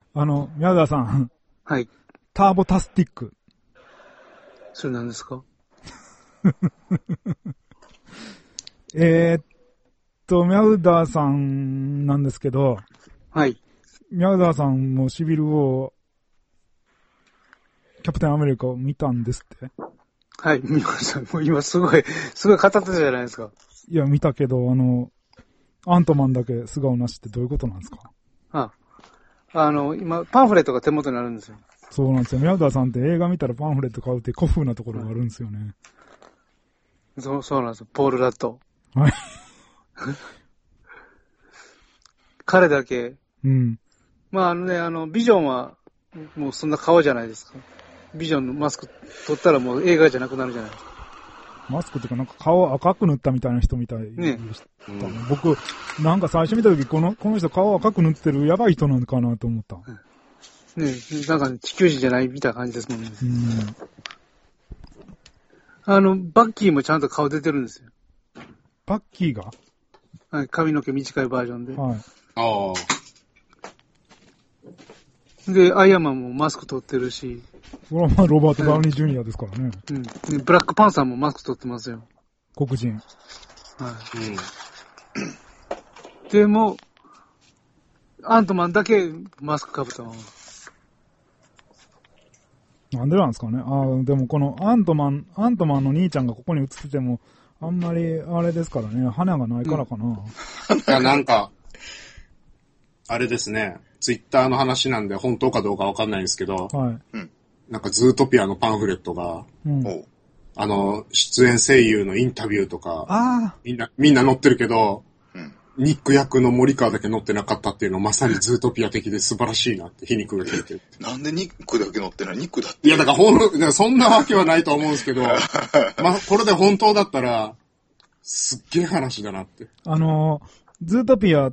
宮田さん。 はい。 ターボタスティック。 それ何ですか？ 宮田さんなんですけど。 はい。 宮田さんもシビルを、キャプテンアメリカを見たんですって？ はい、見ました。もう今すごい語ってたじゃないですか。 いや、見たけど、アントマンだけ素顔なしってどういうことなんですか？ 今、パンフレットが手元にあるんですよ。 そうなんですよ。宮田さんって映画見たらパンフレット買うって古風なところがあるんですよね。 そうなんですよ。ポール・ラット。 はい。 彼だけ。 うん。 まあビジョンは、もうそんな顔じゃないですか。ビジョンのマスク取ったらもう映画じゃなくなるじゃないですか。 マスクっていうかなんか顔赤く塗ったみたいな人みたいでした、ね。僕、なんか最初見たときこの人顔赤く塗ってるやばい人なのかなと思った。 ね、なんか、地球人じゃないみたいな感じですもんね。バッキーもちゃんと顔出てるんですよ。 バッキーが？ はい、髪の毛短いバージョンで。 はい。 ああ。で、アイアンマンもマスク取ってるし。 それはまあロバート・ダウニー・ジュニアですからね。 うん。で、ブラックパンサーもマスク取ってますよ。 黒人。 はい。でも、アントマンだけマスクかぶったまま。 なんでなんですかね。でもこのアントマンの兄ちゃんがここに映ってても、あんまりあれですからね、花がないからかな。 いや、なんか、あれですね、ツイッターの話なんで本当かどうかわかんないんですけど、 はい。 なんかズートピアのパンフレットが、出演声優のインタビューとか、みんな載ってるけど、ニック役の森川だけ載ってなかったっていうのはまさにズートピア的で素晴らしいなって皮肉が聞いてる。 なんでニックだけ載ってない？ニックだって。 いや、だからそんなわけはないと思うんですけど、まあ、これで本当だったら、すっげえ話だなって。 ズートピア、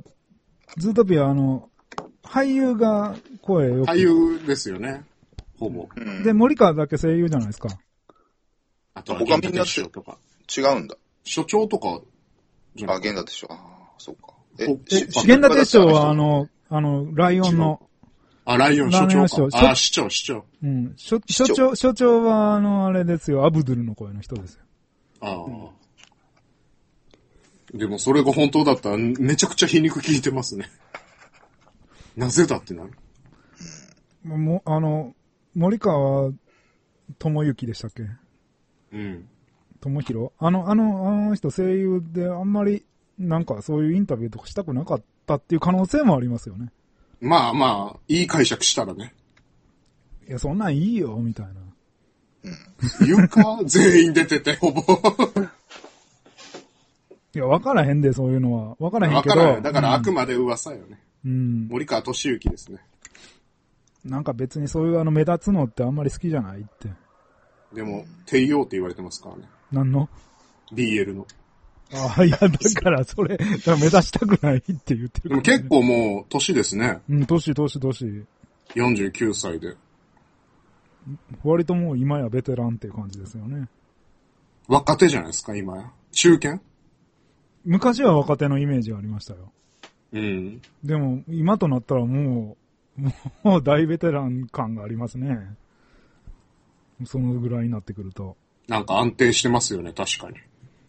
俳優が声よく。 俳優ですよね。ほぼ。 で、森川だけ声優じゃないですか。 あと他みんな違うんだ。 所長とかじゃない。源田でしょ。そうか。 源田鉄章はライオンの。 ライオン所長か。市長。 うん。所長はあれですよ、アブドゥルの声の人ですよ。 でもそれが本当だったらめちゃくちゃ皮肉聞いてますね。なぜだってなる。 森川智之でしたっけ？智弘？あの人声優であんまりなんかそういうインタビューとかしたくなかったっていう可能性もありますよね。 まあ、いい解釈したらね。 いや、そんなんいいよ、みたいな。 言うか全員出てて、ほぼ。 いや、わからへんで、そういうのは。わからへんけど。 だからあくまで噂よね。森川俊之ですね。 なんか別にそういう目立つのってあんまり好きじゃないって。 でも、帝王って言われてますからね。 何の？ BL の。 いや、だからそれ、目指したくないって言ってる、 ね。でも結構もう、年ですね。 年。 49歳で。 割ともう今やベテランっていう感じですよね。 若手じゃないですか、今や。中堅？ 昔は若手のイメージがありましたよ。でも、今となったらもう大ベテラン感がありますね。そのぐらいになってくると。 なんか安定してますよね、確かに。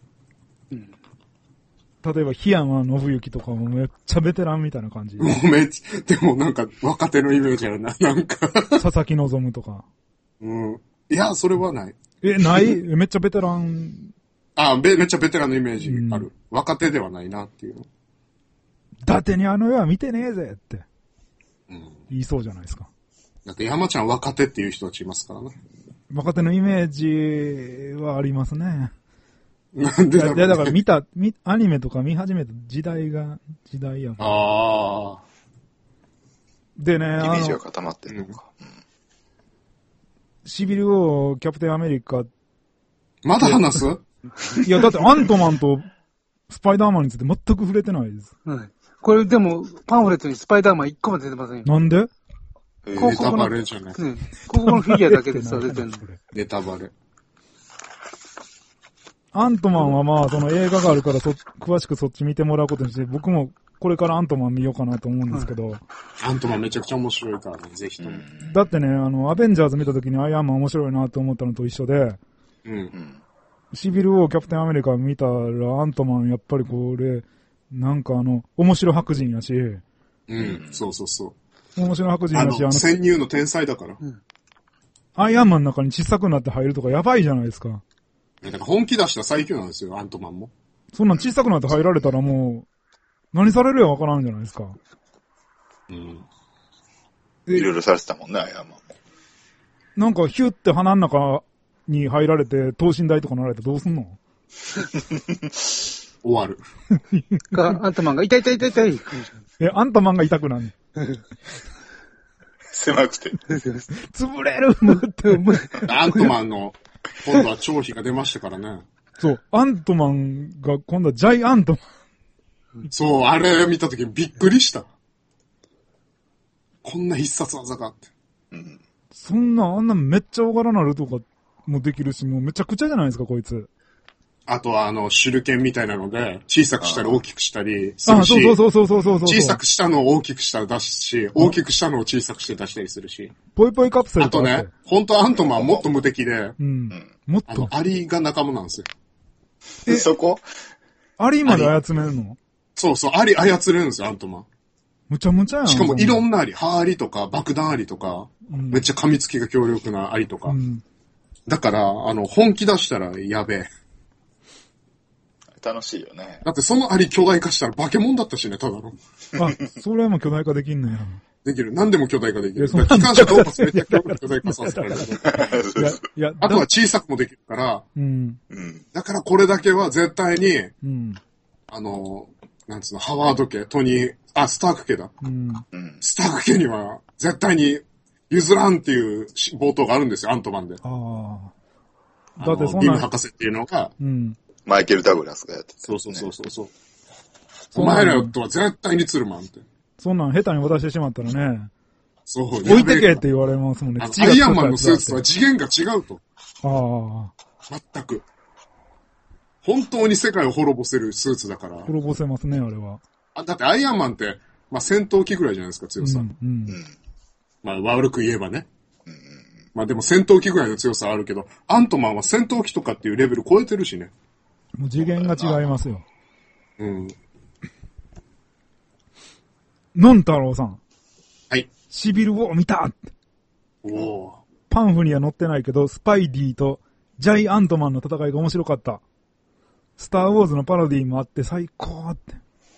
例えば、檜山信之とかもめっちゃベテランみたいな感じ。 でもなんか若手のイメージあるな、なんか。 佐々木希とか。 いや、それはない。 ないめっちゃベテラン。 めっちゃベテランのイメージある。若手ではないなっていう。 伊達にあの世は見てねえぜって。言いそうじゃないですか。 だって山ちゃん若手っていう人たちいますからね。 若手のイメージはありますね。 なんでだろう、ね。 だからアニメとか見始めた時代や。でね、 イメージが固まってるのか。 シビル王、キャプテンアメリカ。 まだ話す？ いや、だってアントマンとスパイダーマンについて全く触れてないです。 これでも、パンフレットにスパイダーマン1個も出てませんよ。 なんで？ ネタバレじゃない。 ここのフィギュアだけでさ、出てんの。 ネタバレ。 アントマンはまあ、その映画があるから詳しくそっち見てもらうことにして、僕もこれからアントマン見ようかなと思うんですけど。 アントマンめちゃくちゃ面白いからね、ぜひとも。 だってね、アベンジャーズ見た時にアイアンマン面白いなと思ったのと一緒で、 うん。 シビルウォー、キャプテンアメリカ見たら、アントマンやっぱりこれ、なんか面白白人やし。 うん、そうそうそう。 面白白人やし、 潜入の天才だから。 アイアンマンの中に小さくなって入るとかやばいじゃないですか。 だから本気出した最強なんですよ、アントマンも。 そんなん小さくなって入られたらもう、何されるやわからんじゃないですか。 うん。いろいろされてたもんね、アイアンマンも。 なんかヒュッて鼻の中に入られて、等身大とかなられてどうすんの終わる。 アントマンが痛い。 アントマンが痛くなる。 狭くて。 潰れるもって思う。 アントマンの、今度は張飛が出ましたからね。 そう、アントマンが今度はジャイアントマン。そう、あれ見たときびっくりした。こんな必殺技があって。 うん。そんな、あんなめっちゃ大柄なるとかもできるし、もうめちゃくちゃじゃないですか、こいつ。 あとは手裏剣みたいなので、小さくしたり大きくしたりするし。そう。 小さくしたのを大きくしたら出すし、大きくしたのを小さくして出したりするし。 ポイポイカプセルあとね、本当はアントマンもっと無敵で、 うん。もっと。 アリが仲間なんですよ。 そこアリまで操れるの？ そう、アリ操れるんですよ、アントマン。 むちゃむちゃやん。 しかもいろんなアリ、ハアリとか爆弾アリとか、めっちゃ噛みつきが強力なアリとか。だから、本気出したらやべえ。 楽しいよね。 だってそのアリ巨大化したら化け物だったしね、ただの。 それはもう巨大化できんのや。 できる。何でも巨大化できる。機関車動物めっちゃ巨大化させられる。あとは小さくもできるから、だからこれだけは絶対に、なんつうの、ハワード家、スターク家だ。スターク家には絶対に譲らんっていう冒頭があるんですよ、アントマンで。だってそんな。ビム博士っていうのが、 マイケル・ダグラスがやってた。 そう。お前らとは絶対に釣るマンって。 そんなん下手に渡してしまったらね。 そう。 置いてけって言われますもんね。 アイアンマンのスーツとは次元が違うと。全く。本当に世界を滅ぼせるスーツだから。 滅ぼせますね、あれは。 だってアイアンマンって、戦闘機ぐらいじゃないですか、強さ。悪く言えばね。でも戦闘機ぐらいの強さはあるけど、アントマンは戦闘機とかっていうレベル超えてるしね。 もう次元が違いますよ。のん太郎さん。 はい。 シビルウォー見たパンフには載ってないけど、スパイディとジャイアントマンの戦いが面白かった。スターウォーズのパロディもあって最高って。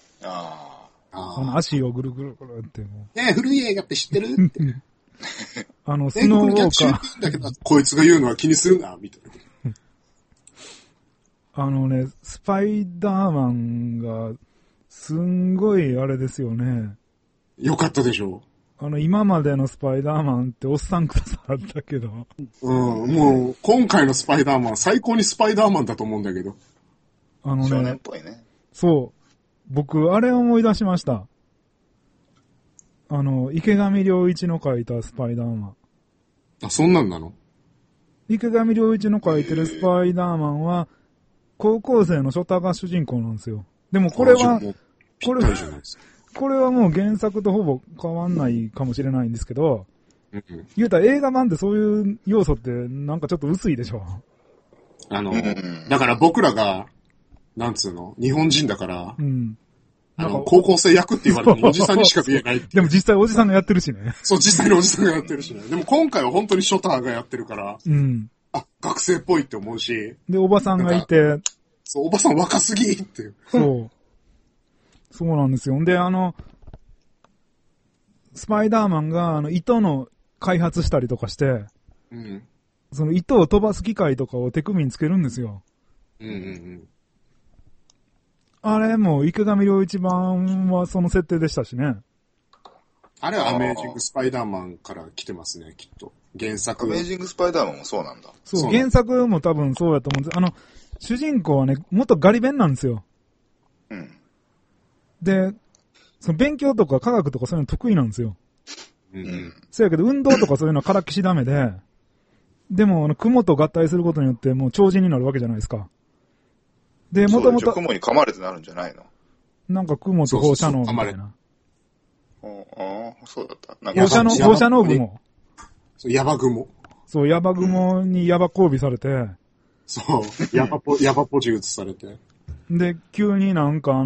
足をぐるぐるぐるってもう。古い映画って知ってるって。 スノーウォーカー。 だけど、こいつが言うのは気にするな、みたいな。 スパイダーマンが、すんごいあれですよね。 よかったでしょう。今までのスパイダーマンっておっさんくさあったけど。 もう、今回のスパイダーマン、最高にスパイダーマンだと思うんだけど。 少年っぽいね。 そう。僕、あれ思い出しました。池上良一の書いたスパイダーマン。 そんなんなの？ 池上良一の書いてるスパイダーマンは、高校生のショタが主人公なんですよ。でもこれはもう原作とほぼ変わんないかもしれないんですけど、言うたら映画版ってそういう要素ってなんかちょっと薄いでしょ。 だから僕らが、なんつうの、日本人だから、高校生役って言われてもおじさんにしか見えない。 でも実際おじさんがやってるしね。 そう、実際におじさんがやってるしね。でも今回は本当にショターがやってるから、学生っぽいって思うし。 で、おばさんがいて。 そう、おばさん若すぎっていう。 そうなんですよ。で、スパイダーマンが、糸の開発したりとかして、その糸を飛ばす機械とかを手首につけるんですよ。あれも池上良一版はその設定でしたしね。 あれはアメージングスパイダーマンから来てますね、きっと。原作。 アメージングスパイダーマンもそうなんだ。 そう、原作も多分そうやと思うんです。主人公はね、元ガリ勉なんですよ。で、その勉強とか科学とかそういうの得意なんですよ。そうやけど運動とかそういうのはからっきしダメで、でも雲と合体することによってもう超人になるわけじゃないですか。で、もともと。 雲に噛まれてなるんじゃないの？ なんか雲と放射能みたいな。 ああ、そうだった。 なんか放射能雲。 そう、ヤバ雲。 そう、ヤバ雲にヤバ交尾されて。 そう、ヤバポジ移されて。 で、急になんか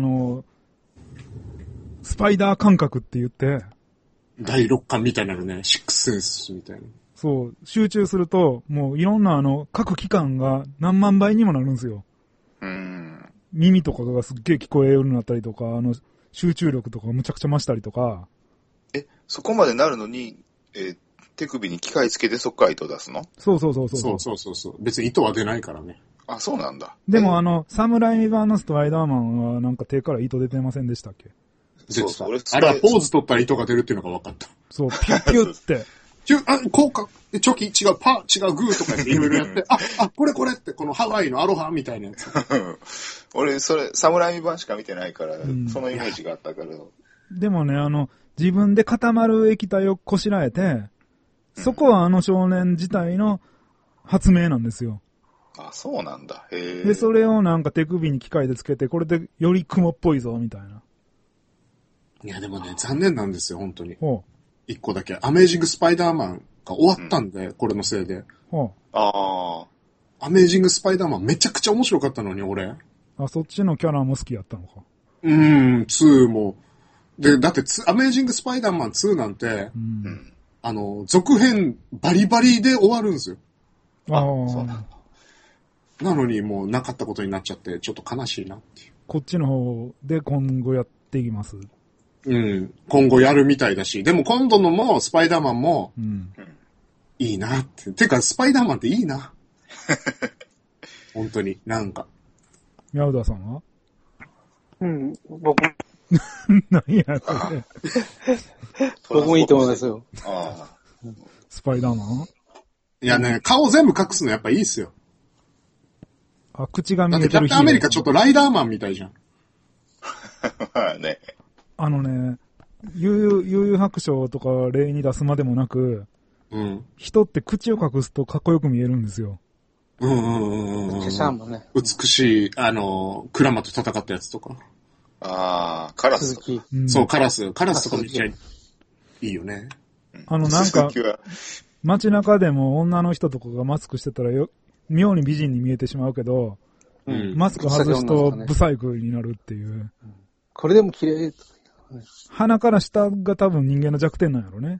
スパイダー感覚って言って。 第六感みたいなのね、シックスセンスみたいな。 そう、集中すると、もういろんな各器官が何万倍にもなるんですよ。耳とかがすっげえ聞こえるようになったりとか、集中力とかむちゃくちゃ増したりとか。 そこまでなるのに、手首に機械つけてそっから糸出すの？ そう。 そう。別に糸は出ないからね。 あ、そうなんだ。 でもサムライ版のスパイダーマンはなんか手から糸出てませんでしたっけ？ そう。あれはポーズ取ったら糸が出るっていうのが分かった。 そう、ピュッピュって。 効果、チョキ、違う、パー、違う、グーとかっていろいろやって、これって、このハワイのアロハみたいなやつ。 俺、サムライ版しか見てないから、そのイメージがあったから。 でもね、自分で固まる液体をこしらえて、そこは少年自体の発明なんですよ。 あ、そうなんだ。へえ。 で、それをなんか手首に機械でつけて、これでより雲っぽいぞ、みたいな。 いや、でもね、残念なんですよ、本当に。一個だけ。アメージングスパイダーマンが終わったんで、これのせいで。 アメージングスパイダーマンめちゃくちゃ面白かったのに、俺。 そっちのキャラも好きやったのか。 2も。で、だってアメージングスパイダーマン2なんて、続編バリバリで終わるんですよ。 そうなんだ。 なのにもうなかったことになっちゃって、ちょっと悲しいなっていう。 こっちの方で今後やっていきます。 今後やるみたいだし、でも今度のもスパイダーマンも、いいなって。てか、スパイダーマンっていいな。本当に、なんか。 宮田さんは？ 僕。 何や、これ。 僕もいいと思いますよ。 スパイダーマン？ いやね、顔全部隠すのやっぱいいっすよ。 口が見えてる。 キャプテンアメリカちょっとライダーマンみたいじゃん。 ね。 悠々白書とか例に出すまでもなく、人って口を隠すとかっこよく見えるんですよ。 シャシャンもね。 美しい、クラマと戦ったやつとか。 カラス。 そう、カラスとかめっちゃいいよね。 なんか、街中でも女の人とかがマスクしてたら妙に美人に見えてしまうけど、マスク外すとブサイクになるっていう。 これでも綺麗。 鼻から下が多分人間の弱点なんやろね。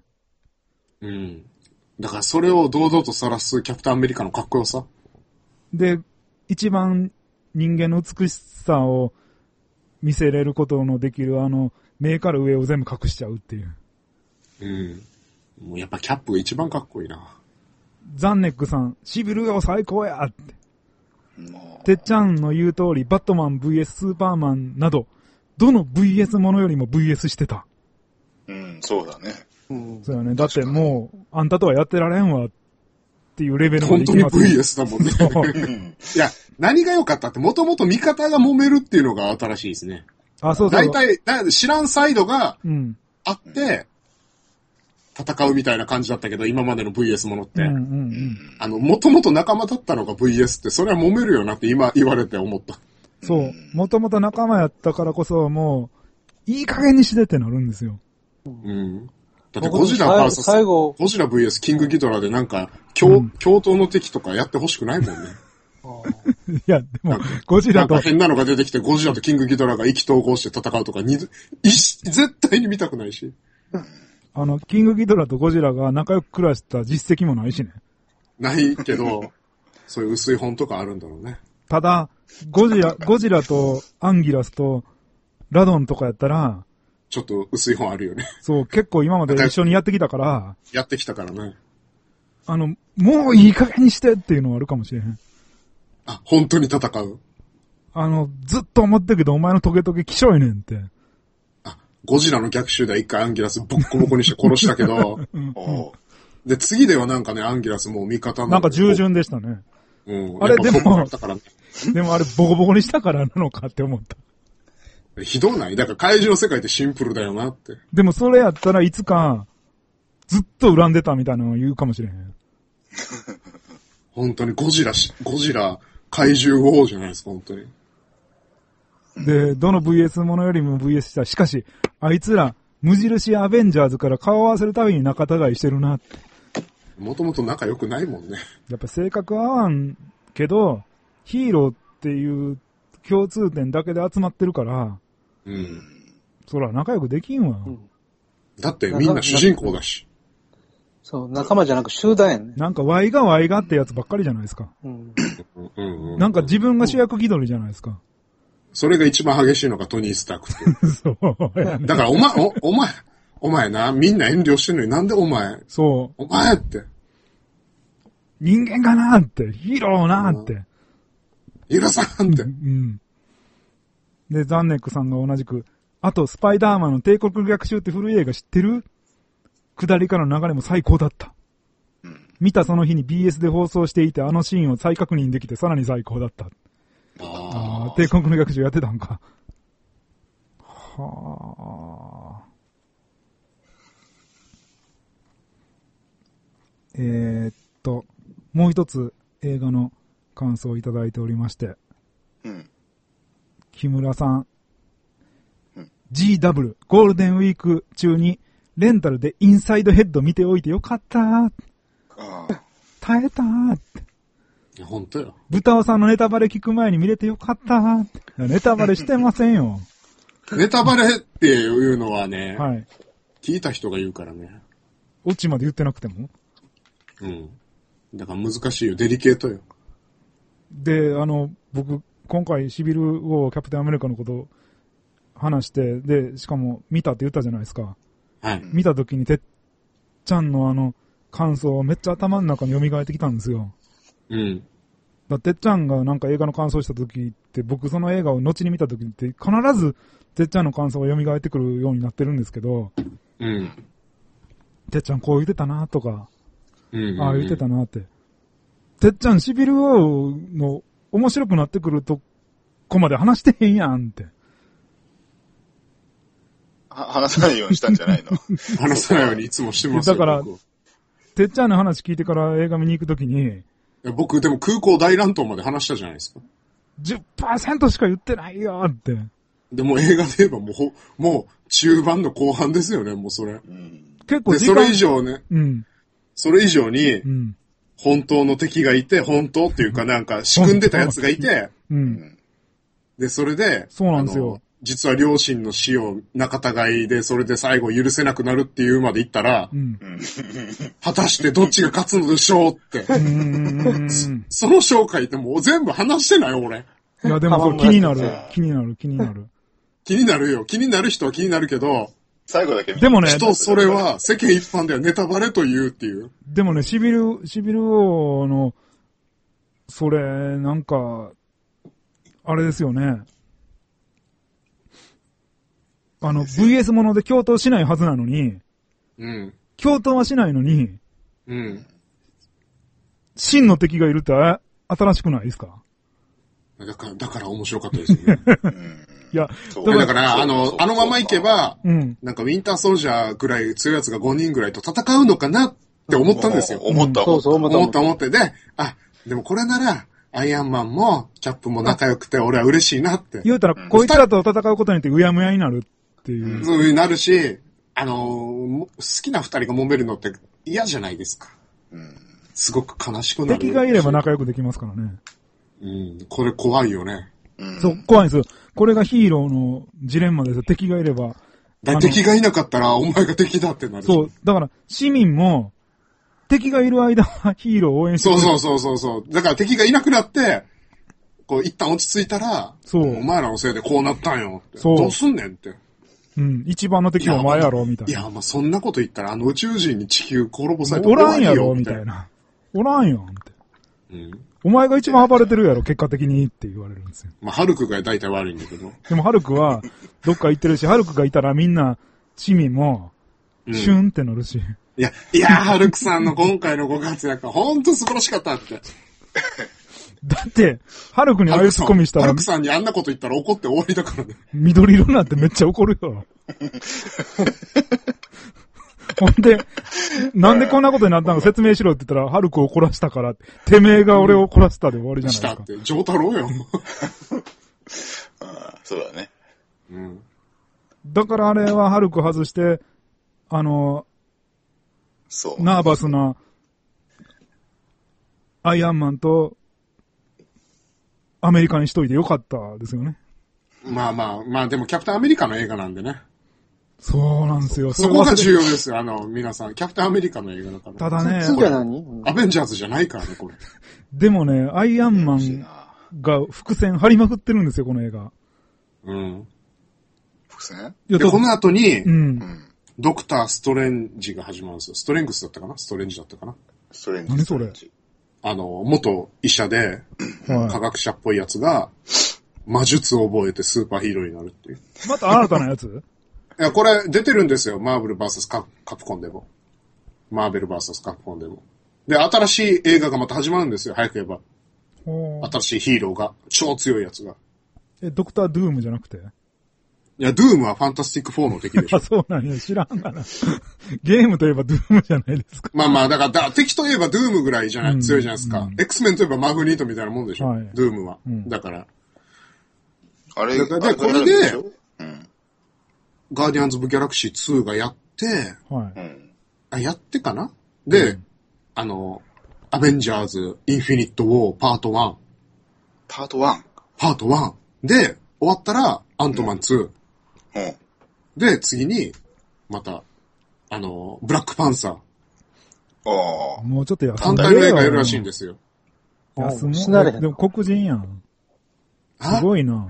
だからそれを堂々と晒すキャプテンアメリカのかっこよさ。 で、一番人間の美しさを見せれることのできる目から上を全部隠しちゃうっていう。 もうやっぱキャップが一番かっこいいな。 ザンネックさん、シビルが最高やって。てっちゃんの言う通り、バットマン VS スーパーマンなど、どの VS ものよりも VS してた。 そうだね。 そうだね。だってもう、あんたとはやってられんわっていうレベルまでいきます。 本当に VS だもんね。いや、何が良かったって、もともと味方が揉めるっていうのが新しいですね。 そう。 大体、知らんサイドがあって、戦うみたいな感じだったけど、今までの VS ものって。もともと仲間だったのが VS って、それは揉めるよなって今言われて思った。 そう。もともと仲間やったからこそ、もう、いい加減にしてってなるんですよ。 だってゴジラ VS キングギドラでなんか、共闘の敵とかやってほしくないもんね。 いや、でも、ゴジラと。 なんか変なのが出てきて、ゴジラとキングギドラが意気投合して戦うとか、絶対に見たくないし。 キングギドラとゴジラが仲良く暮らした実績もないしね。 ないけど、そういう薄い本とかあるんだろうね。 ただ、ゴジラとアンギラスとラドンとかやったら、 ちょっと薄い本あるよね。 そう、結構今まで一緒にやってきたから。 やってきたからね。 もういい加減にしてっていうのはあるかもしれへん。 本当に戦う。 ずっと思ってるけど、お前のトゲトゲきしょいねんって。 ゴジラの逆襲で一回アンギラスボッコボコにして殺したけど、で、次ではなんかね、アンギラスもう味方なんか従順でしたね。あれでも、でもあれボコボコにしたからなのかって思った。 ひどない？だから怪獣の世界ってシンプルだよなって。 でもそれやったらいつか、ずっと恨んでたみたいなのを言うかもしれへん。 本当にゴジラ怪獣王じゃないですか、本当に。 で、どの VS ものよりも VS した。しかし、あいつら、無印アベンジャーズから顔を合わせるたびに仲違いしてるなって。 もともと仲良くないもんね。 やっぱ性格合わんけど、ヒーローっていう共通点だけで集まってるから、 うん。 そら仲良くできんわ。うん、 だってみんな主人公だし。 そう、仲間じゃなく集団やね。 なんかワイがってやつばっかりじゃないですか。うん。なんか自分が主役気取りじゃないですか。 それが一番激しいのがトニー・スタークって。そうやね。だからお前な、みんな遠慮してんのになんでお前。 そう。 お前って。 人間かなって、ヒーローなって。 許さんって。 うん。で、ザンネックさんが同じく、あと、スパイダーマンの帝国逆襲って古い映画知ってる？下りからの流れも最高だった。うん、見たその日に BS で放送していて、あのシーンを再確認できてさらに最高だった。ああ、帝国の逆襲やってたんか。はあ。もう一つ映画の感想をいただいておりまして。うん。木村さん。うん、GW、ゴールデンウィーク中にレンタルでインサイドヘッド見ておいてよかったー。耐えたーって。 いや、ほんとよ。 豚尾さんのネタバレ聞く前に見れてよかったーって。ネタバレしてませんよ。 ネタバレっていうのはね、 はい。 聞いた人が言うからね。 オチまで言ってなくても？ うん。だから難しいよ。デリケートよ。 で、僕、今回シビルをキャプテンアメリカのこと話して、で、しかも見たって言ったじゃないですか。 はい。 見た時にてっちゃんの感想めっちゃ頭の中に蘇ってきたんですよ。 うん。 てっちゃんがなんか映画の感想した時って、僕その映画を後に見た時って必ずてっちゃんの感想が蘇ってくるようになってるんですけど、 うん。 てっちゃんこう言ってたなとか、ああ言ってたなって。てっちゃんシビル王の面白くなってくるとこまで話してへんやんって。 話さないようにしたんじゃないの？ 話さないようにいつもしてますよ。 だから、てっちゃんの話聞いてから映画見に行くときに、 僕でも空港大乱闘まで話したじゃないですか。 10% しか言ってないよって。 でも映画で言えばもう中盤の後半ですよね、もうそれ。 結構時間で、それ以上ね。 うん。 それ以上に、本当の敵がいて、本当っていうかなんか仕組んでたやつがいて、 うん。 で、それで、 そうなんですよ。 実は両親の死を仲違いで、それで最後許せなくなるっていうまで言ったら、うん、果たしてどっちが勝つのでしょうって。その紹介ってもう全部話してない俺。 いやでも気になる。気になるよ。気になる人は気になるけど、 最後だけでもね、 それは世間一般ではネタバレと言うっていう。 でもね、シビル王の、それ、なんか、あれですよね。VS もので共闘しないはずなのに、 うん。 共闘はしないのに、 うん。 真の敵がいるって新しくないですか？ だから面白かったですよね。 いや、 だから、あのままいけば、うん、なんかウィンターソルジャーぐらい強いやつが5人ぐらいと戦うのかなって思ったんですよ。 思った。 で、でもこれなら、アイアンマンも、キャップも仲良くて、俺は嬉しいなって。 言うたら、こいつらと戦うことによってうやむやになるっていう。 そういうなるし、好きな二人が揉めるのって嫌じゃないですか。すごく悲しくなる。 敵がいれば仲良くできますからね。 これ怖いよね。 そう、怖いんですよ。これがヒーローのジレンマですよ。敵がいれば。 敵がいなかったら、お前が敵だってなる。 そう、だから、市民も、敵がいる間はヒーローを応援してる。 そう。だから敵がいなくなって、こう一旦落ち着いたら、 そう。 お前らのせいでこうなったんよって。そう。どうすんねんって。 一番の敵はお前やろ、みたいな。 いや、そんなこと言ったら、宇宙人に地球滅ぼされておらんやろ、みたいな。おらんよ、って。お前が一番暴れてるやろ、結果的にって言われるんですよ。 ハルクが大体悪いんだけど。 でもハルクは、どっか行ってるし、ハルクがいたらみんな、市民も、シュンって乗るし。 いや、ハルクさんの今回のご活躍はほんと素晴らしかったって。 だって、ハルクにああいうツッコミしたら。 ハルクさんにあんなこと言ったら怒って終わりだからね。 緑色になってめっちゃ怒るよ。ほんで、なんでこんなことになったのか説明しろって言ったら、ハルクを怒らしたから、てめえが俺を怒らせたで終わりじゃないですか。 したって、ジョータロウよ。 そうだね。 うん。だからあれはハルク外して、 そう。 ナーバスな、アイアンマンと、アメリカにしといてよかったですよね。 まあ、でもキャプテンアメリカの映画なんでね。 そうなんですよ。 そこが重要ですよ。皆さん。キャプテンアメリカの映画だから。 ただね。 次は何？ アベンジャーズじゃないからね、これ。 でもね、アイアンマンが伏線張りまくってるんですよ、この映画。 うん。 伏線？ で、この後に、 うん。 ドクター・ストレンジが始まるんですよ。ストレングスだったかな？ストレンジだったかな？ ストレンジ。 何それ？ 元医者で、科学者っぽいやつが、魔術を覚えてスーパーヒーローになるっていう。 また新たなやつ？ いや、これ出てるんですよ。マーベル VS カプコンでも。マーベル VS カプコンでも。で、新しい映画がまた始まるんですよ。早く言えば。新しいヒーローが。超強いやつが。 ドクター・ドゥームじゃなくて？ いや、ドゥームはファンタスティック4の敵でしょ。 あ、そうなんや。知らんがな。ゲームといえばドゥームじゃないですか。 まあ、だから敵といえばドゥームぐらいじゃない、強いじゃないですか。X メンといえばマグニートみたいなもんでしょ。はい、ドゥームは。だから。 あれで、これで、ガーディアンズ・オブ・ギャラクシー2がやって、やってかなで、アベンジャーズ・インフィニット・ウォーパート1。 パート 1？ パート1。で、終わったら、アントマン2。で、次に、また、ブラックパンサー。 もうちょっと単体の映画やるらしいんですよ。 休む。でも黒人やん。すごいな。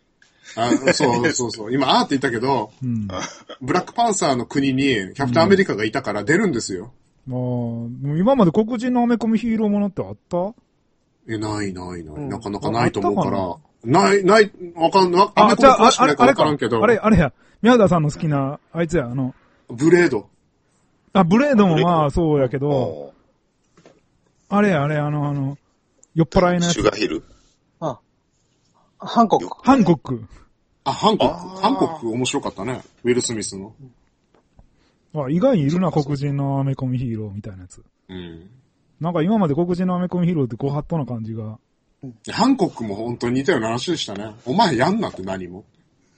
そう。今、って言ったけど、ブラックパンサーの国にキャプテンアメリカがいたから出るんですよ。 今まで黒人のアメコミヒーローものってあった？ ない。なかなかないと思うから。ない、わかんない。アメコミ詳しくないからわからんけど。 あれや。宮田さんの好きな、あいつや、 ブレード。 ブレードもまあそうやけど、あれ、酔っ払いのやつ。 シュガーヒル。 ハンコック。 ハンコック面白かったね。ウィル・スミスの。 意外にいるな、黒人のアメコミヒーローみたいなやつ。なんか今まで黒人のアメコミヒーローってご法度な感じが。 ハンコックも本当に似たような話でしたね。お前やんなって何も。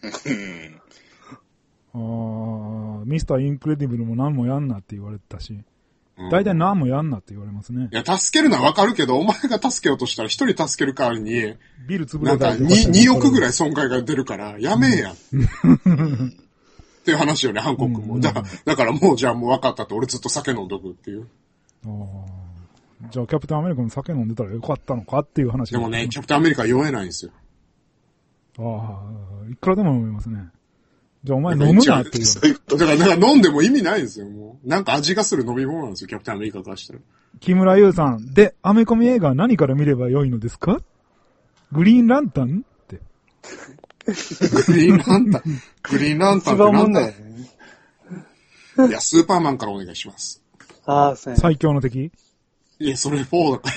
ミスターインクレディブルも何もやんなって言われてたし。大体何もやんなって言われますね。 いや、助けるのはわかるけど、お前が助けようとしたら一人助ける代わりに、 ビル潰れたりとか。 2億ぐらい損害が出るから、やめえや。っていう話よね、ハンコックも。だからもうじゃあもう分かったって、俺ずっと酒飲んどくっていう。 じゃあキャプテンアメリカも酒飲んでたらよかったのかっていう話。 でもね、キャプテンアメリカ酔えないんですよ。 いくらでも飲めますね。じゃあお前飲むなっていう。 だから飲んでも意味ないんですよ、もう。なんか味がする飲み物なんですよ、キャプテンアメリカからしたら。 木村優さん。で、アメコミ映画は何から見ればよいのですか？グリーンランタンって。 グリーンランタンってなんだよ。いや、スーパーマンからお願いします。 そう最強の敵？ いや、それ4だから。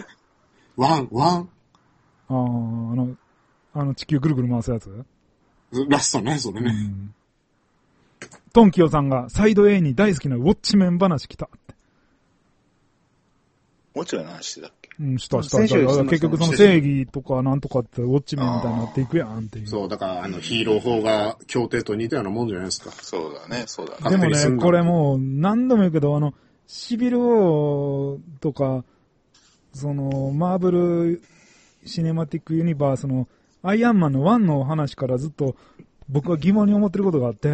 ワン地球ぐるぐる回すやつ？ ラストね、それね。 トンキヨさんがサイド A に大好きなウォッチメン話来たって。 ウォッチメンの話してたっけ？ した。結局その正義とかなんとかってウォッチメンみたいになっていくやんっていう。 そう、だからヒーロー法が協定と似たようなもんじゃないですか。 そうだね。 でもね、これもう何度も言うけど、シビル王とか、マーブルシネマティックユニバースのアイアンマンの1の話からずっと僕は疑問に思ってることがあって、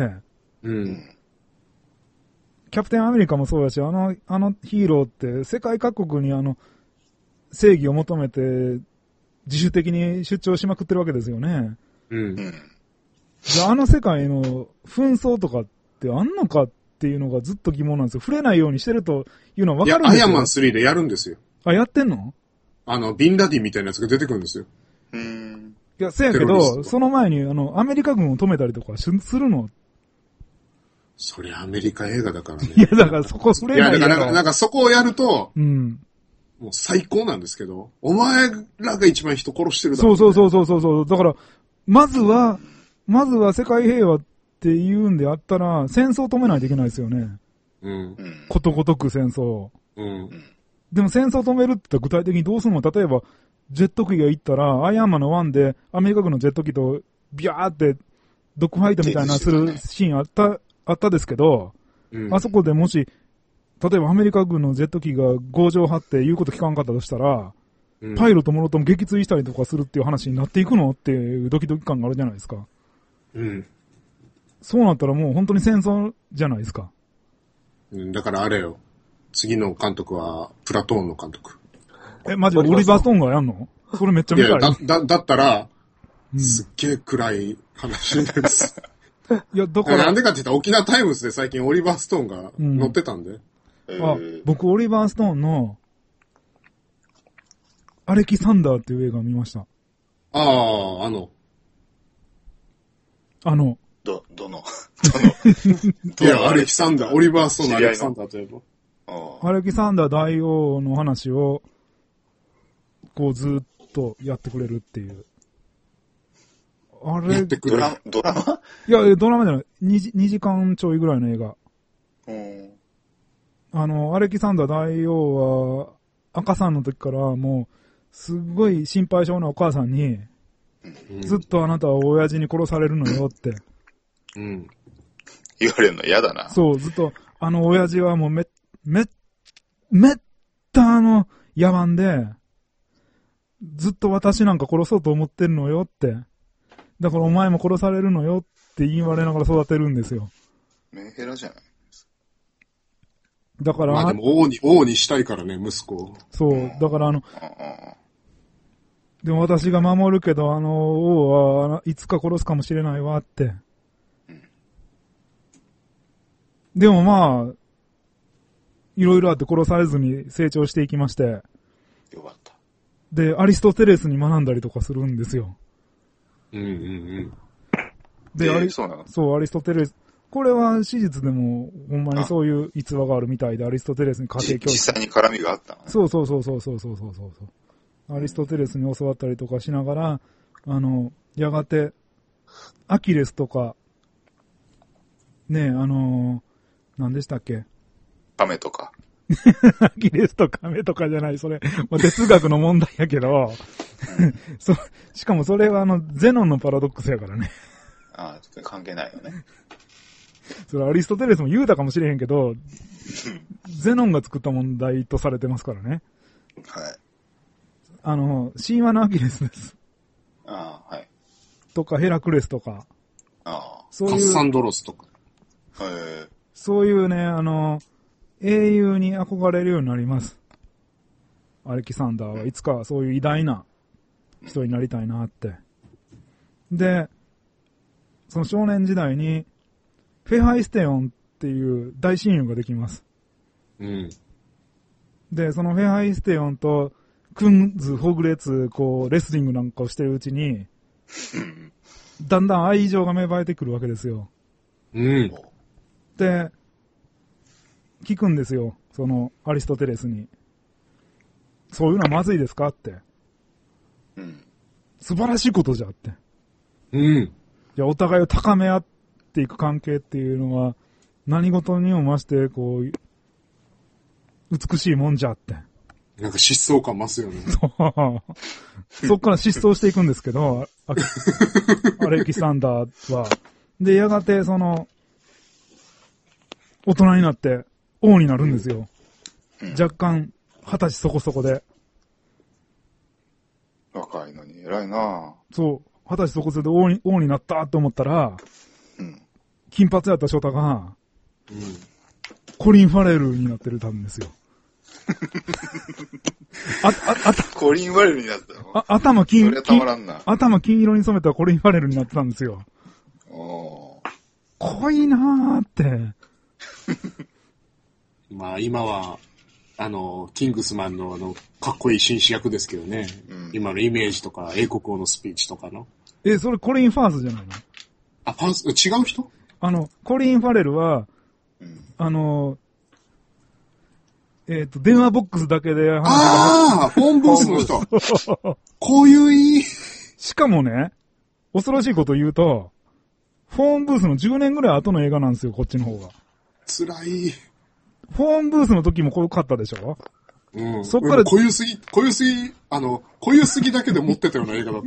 キャプテンアメリカもそうだし、ヒーローって世界各国に正義を求めて自主的に出張しまくってるわけですよね。じゃあ世界の紛争とかってあんのかっていうのがずっと疑問なんですよ。触れないようにしてるというのは分かるんですよ。 いや、アイアンマン3でやるんですよ。 やってんの？ ビンラディンみたいなやつが出てくるんですよ。 いや、せやけど、その前に、アメリカ軍を止めたりとかするの？ そりゃアメリカ映画だからね。 いや、だからそこ触れない。 いや、だからなんかそこをやると、 もう最高なんですけど、お前らが一番人殺してるだろ、ね。そう。だから、まずは世界平和っていうんであったら、戦争を止めないといけないですよね。ことごとく戦争。 うん。 でも戦争を止めるって具体的にどうするの？例えば、 ジェット機が行ったら、アイアンマンの1でアメリカ軍のジェット機とビャーってドッグファイトみたいなするシーンあったですけど、あそこでもし、例えばアメリカ軍のジェット機が強情張って言うこと聞かんかったとしたら、パイロットもろとも撃墜したりとかするっていう話になっていくのっていうドキドキ感があるじゃないですか。そうなったらもう本当に戦争じゃないですか。 だからあれよ。次の監督はプラトーンの監督。 マジでオリバーストーンがやんの？それめっちゃ見たい。 だったら、すっげえ暗い話です。いや、だから。なんでかって言ったら沖縄タイムズで最近オリバーストーンが載ってたんで。 僕オリバーストーンのアレキサンダーっていう映画を見ました。 どのいや、アレキサンダー、オリバーストーンのアレキサンダーといえば。 アレキサンダー大王の話を、こうずっとやってくれるっていう。あれ、 ドラマいや、ドラマじゃない。2時間ちょいぐらいの映画。アレキサンダー大王は、赤さんの時からもう、すっごい心配性なお母さんに、ずっとあなたは親父に殺されるのよって。 言われるの嫌だな。 そう、ずっと、親父はもうめった野蛮で、ずっと私なんか殺そうと思ってるのよって。だからお前も殺されるのよって言われながら育てるんですよ。 メンヘラじゃない。 だから。 まあでも王にしたいからね、息子。 そう、だからでも私が守るけど王はいつか殺すかもしれないわって。でもまあ、いろいろあって殺されずに成長していきまして。 よかった。 で、アリストテレスに学んだりとかするんですよ。 で、そうなの？ そう、アリストテレス。これは史実でも、ほんまにそういう逸話があるみたいで、アリストテレスに家庭教師。 実際に絡みがあったの？ そう。アリストテレスに教わったりとかしながら、やがて、アキレスとか、ね、何でしたっけ？ 亀とか。 アキレスと亀とかじゃない、それ、哲学の問題やけど、しかもそれはゼノンのパラドックスやからね。 関係ないよね。 それアリストテレスも言うたかもしれへんけど、ゼノンが作った問題とされてますからね。 はい。 神話のアキレスです。 はい。 とか、ヘラクレスとか。 そういう。カッサンドロスとか。 そういうね、英雄に憧れるようになります。アレキサンダーはいつかそういう偉大な人になりたいなって。で、その少年時代に、フェハイステオンっていう大親友ができます。で、そのフェハイステオンと、クンズ、ホグレツ、レスリングなんかをしてるうちに、だんだん愛情が芽生えてくるわけですよ。で、聞くんですよ。その、アリストテレスに。そういうのはまずいですかって。素晴らしいことじゃって。いや、お互いを高め合っていく関係っていうのは、何事にも増して、美しいもんじゃって。 なんか疾走感増すよね。 そっから疾走していくんですけど、アレキサンダーは。で、やがて、大人になって、王になるんですよ。若干、20歳そこそこで。 若いのに偉いなぁ。 そう、20歳そこそこで王になったと思ったら、金髪やったショタが、コリン・ファレルになってたんですよ。 コリン・ファレルになったの？ 頭金色に染めたコリン・ファレルになってたんですよ。濃いなーって。 まあ今は、キングスマンのかっこいい紳士役ですけどね。今のイメージとか、英国王のスピーチとかの。 それコリン・ファースじゃないの？ ファース、違う人？ コリン・ファレルは、電話ボックスだけで話が。 フォンブースの人。こういういい。 しかもね、恐ろしいこと言うと、フォンブースの10年ぐらい後の映画なんですよ、こっちの方が。 辛い。 フォンブースの時もこうかったでしょ？ うん。そっから。濃ゆすぎだけで持ってたような映画だった。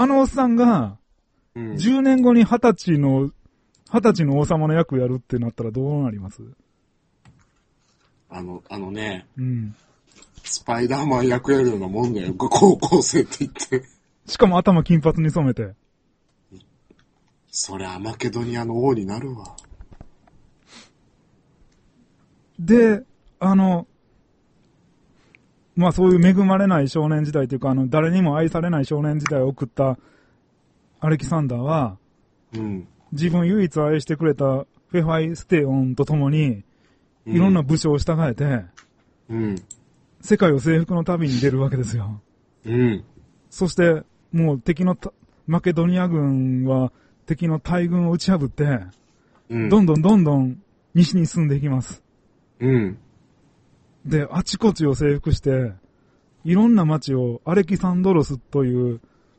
おっさんが、10年後に20歳の王様の役やるってなったらどうなります？ ね、スパイダーマン役やるようなもんだよ。高校生って言って。 しかも頭金髪に染めて。 そりゃマケドニアの王になるわ。 で、まあそういう恵まれない少年時代というか、誰にも愛されない少年時代を送ったアレキサンダーは、自分唯一愛してくれたフェファイステオンと共に、いろんな武将を従えて、世界を征服の旅に出るわけですよ。そして、もうマケドニア軍は敵の大軍を打ち破って、どんどん西に進んでいきます。で、あちこちを征服して、いろんな町をアレキサンドロスという、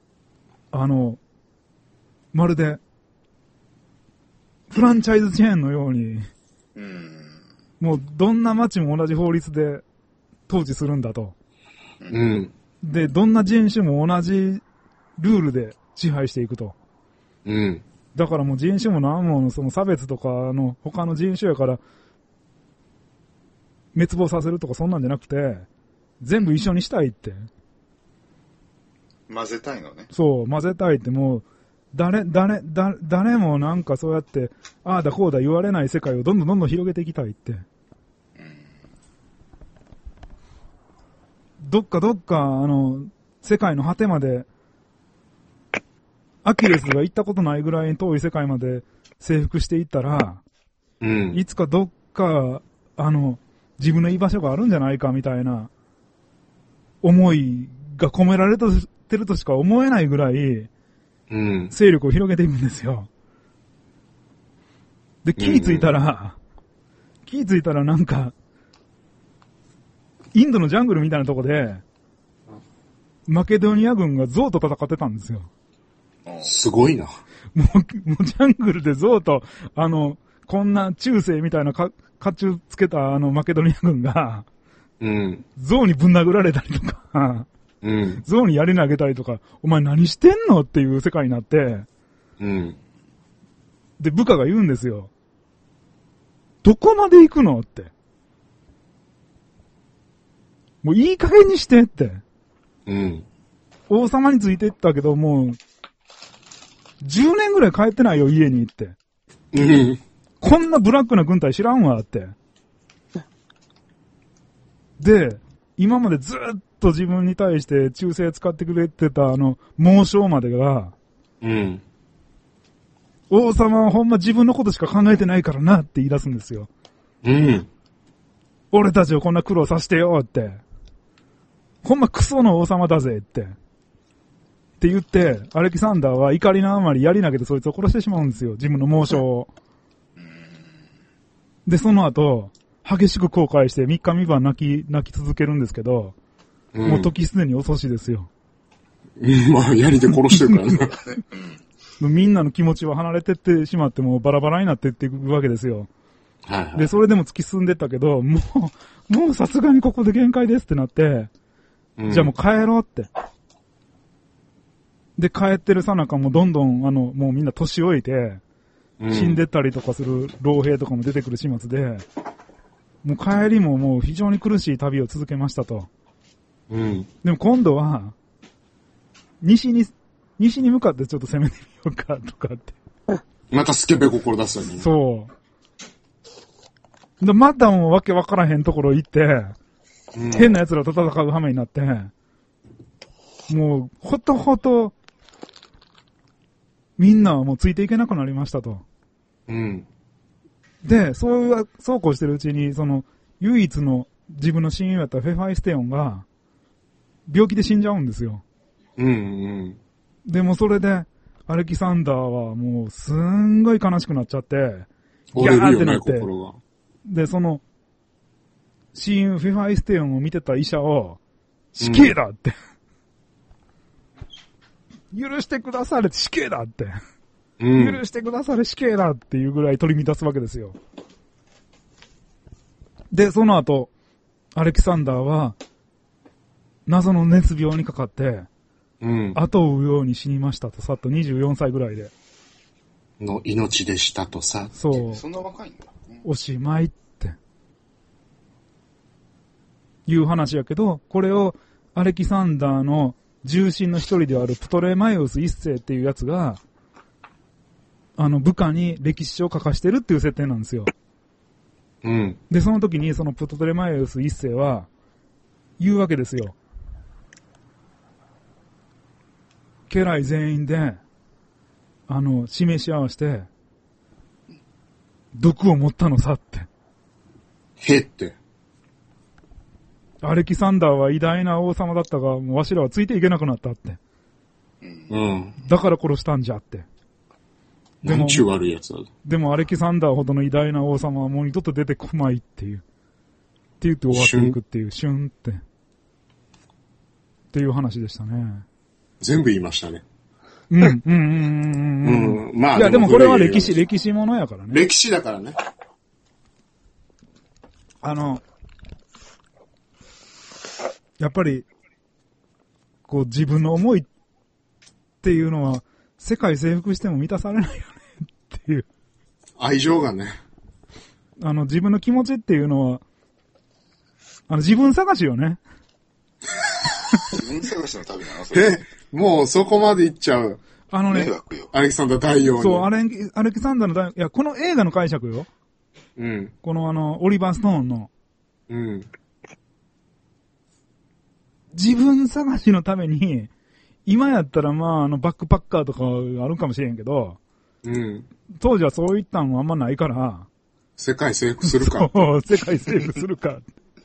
まるで、フランチャイズチェーンのように、もうどんな町も同じ法律で統治するんだと。で、どんな人種も同じルールで支配していくと。だからもう人種も何もその差別とか他の人種やから滅亡させるとかそんなんじゃなくて、全部一緒にしたいって。 混ぜたいのね。 そう、混ぜたいってもう、誰もなんかそうやって、ああだこうだ言われない世界をどんどん広げていきたいって。どっか世界の果てまで、アキレスが行ったことないぐらいに遠い世界まで征服していったら、いつかどっか、自分の居場所があるんじゃないかみたいな思いが込められてるとしか思えないぐらい、勢力を広げていくんですよ。で、気ぃついたらなんか、インドのジャングルみたいなとこで、マケドニア軍がゾウと戦ってたんですよ。 すごいな。 もうジャングルでゾウと、こんな中世みたいな甲冑つけたマケドニア軍が、ゾウにぶん殴られたりとか、ゾウに槍投げたりとか、お前何してんのっていう世界になって、で、部下が言うんですよ。どこまで行くのって。もういい加減にしてって。王様についてったけど、もう、10年ぐらい帰ってないよ、家に行って。こんなブラックな軍隊知らんわ、って。で、今までずっと自分に対して忠誠使ってくれてた猛将までが、王様はほんま自分のことしか考えてないからなって言い出すんですよ。俺たちをこんな苦労させてよって。ほんまクソの王様だぜって。って言って、アレキサンダーは怒りのあまり槍投げてそいつを殺してしまうんですよ。自分の猛将を。で、その後、激しく後悔して3日3晩泣き続けるんですけど、もう時すでに遅しですよ。 まあ、槍で殺してるからね。 みんなの気持ちは離れてってしまってもバラバラになっていっていくわけですよ。で、それでも突き進んでったけど、もうさすがにここで限界ですってなって、じゃあもう帰ろうって。で、帰ってるさなかもどんどんもうみんな年老いて、死んでったりとかする老兵とかも出てくる始末で、もう帰りももう非常に苦しい旅を続けましたと。でも今度は、西に向かってちょっと攻めてみようかとかって。 またスケベ心出すよね。 そう。で、またもうわけわからへんところ行って、変な奴らと戦う羽目になって、もう、ほとほと、みんなはもうついていけなくなりましたと。で、そうこうしてるうちに、唯一の自分の親友やったフェファイステオンが、病気で死んじゃうんですよ。でもそれで、アレキサンダーはもう、すんごい悲しくなっちゃって、ギャーってなって、で、親友フェファイステオンを見てた医者を、死刑だって。許してくだされ死刑だって。許してくだされ死刑だっていうぐらい取り乱すわけですよ。で、その後、 アレキサンダーは、謎の熱病にかかって、後を追うように死にましたとさっと24歳ぐらいで。 の命でしたとさ。 そう。 そんな若いんだ。 おしまいって。いう話やけど、これをアレキサンダーの重臣の一人であるプトレマイウス一世っていうやつが、部下に歴史書を書かしてるっていう設定なんですよ。 うん。 で、その時にそのプトレマイウス一世は、言うわけですよ。家来全員で、示し合わせて、毒を持ったのさって。 へって。 アレキサンダーは偉大な王様だったが、もうわしらはついていけなくなったって。 うん。 だから殺したんじゃって。 なんちゅう悪いやつだ。 でもアレキサンダーほどの偉大な王様はもう二度と出てこまいっていう。って言って終わっていくっていう、シュンって。っていう話でしたね。 全部言いましたね。 まあ。いや、でもこれは歴史ものやからね。 歴史だからね。 やっぱり、こう自分の思いっていうのは、世界征服しても満たされないよねっていう。 愛情がね。 自分の気持ちっていうのは、自分探しよね。 自分探しの旅なのそれ。 もうそこまで行っちゃう。 迷惑よ。 アレキサンダー大王に。 そう、アレキサンダーの大王、いや、この映画の解釈よ。 うん。 このオリバー・ストーンの。 うん。 自分探しのために、今やったらまあバックパッカーとかあるかもしれんけど、 うん。 当時はそういったのあんまないから、 世界征服するか。 そう、世界征服するか。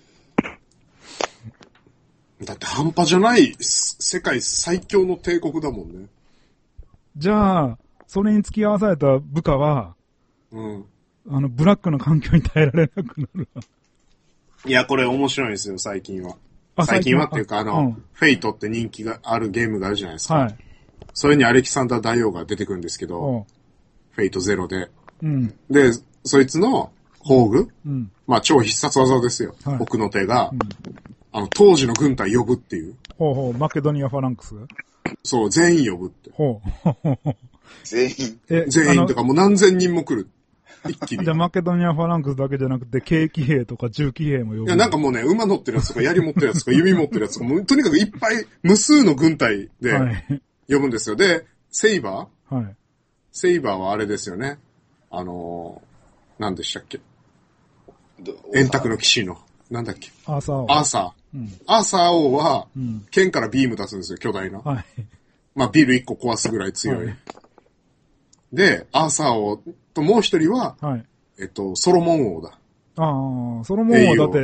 だって半端じゃない世界最強の帝国だもんね。 じゃあ、それに付き合わされた部下は、 うん。 ブラックの環境に耐えられなくなるわ。 いや、これ面白いんですよ、最近は。最近はっていうか、フェイトって人気があるゲームがあるじゃないですか。はい。それにアレキサンダー大王が出てくるんですけど、フェイトゼロで。 うん。 で、そいつの宝具、 うん、 まあ超必殺技ですよ。はい、奥の手が、当時の軍隊呼ぶっていう。 マケドニア・ファランクス？ そう、全員呼ぶって。 全員全員とかもう何千人も来る。一気に。 じゃあマケドニア・ファランクスだけじゃなくて、軽騎兵とか重騎兵も呼ぶ。 いや、なんかもうね、馬乗ってるやつとか、槍持ってるやつとか、弓持ってるやつとか、もうとにかくいっぱい、無数の軍隊で呼ぶんですよ。で、セイバー？はい。 セイバーはあれですよね。何でしたっけ？円卓の騎士の。なんだっけ？ アーサー王。 アーサー。アーサー王は、剣からビーム出すんですよ、巨大な。 はい。 まあ、ビル1個壊すぐらい強い。はい、で、アーサー王ともう一人は、 はい。 ソロモン王だ。 ああ、ソロモン王だって、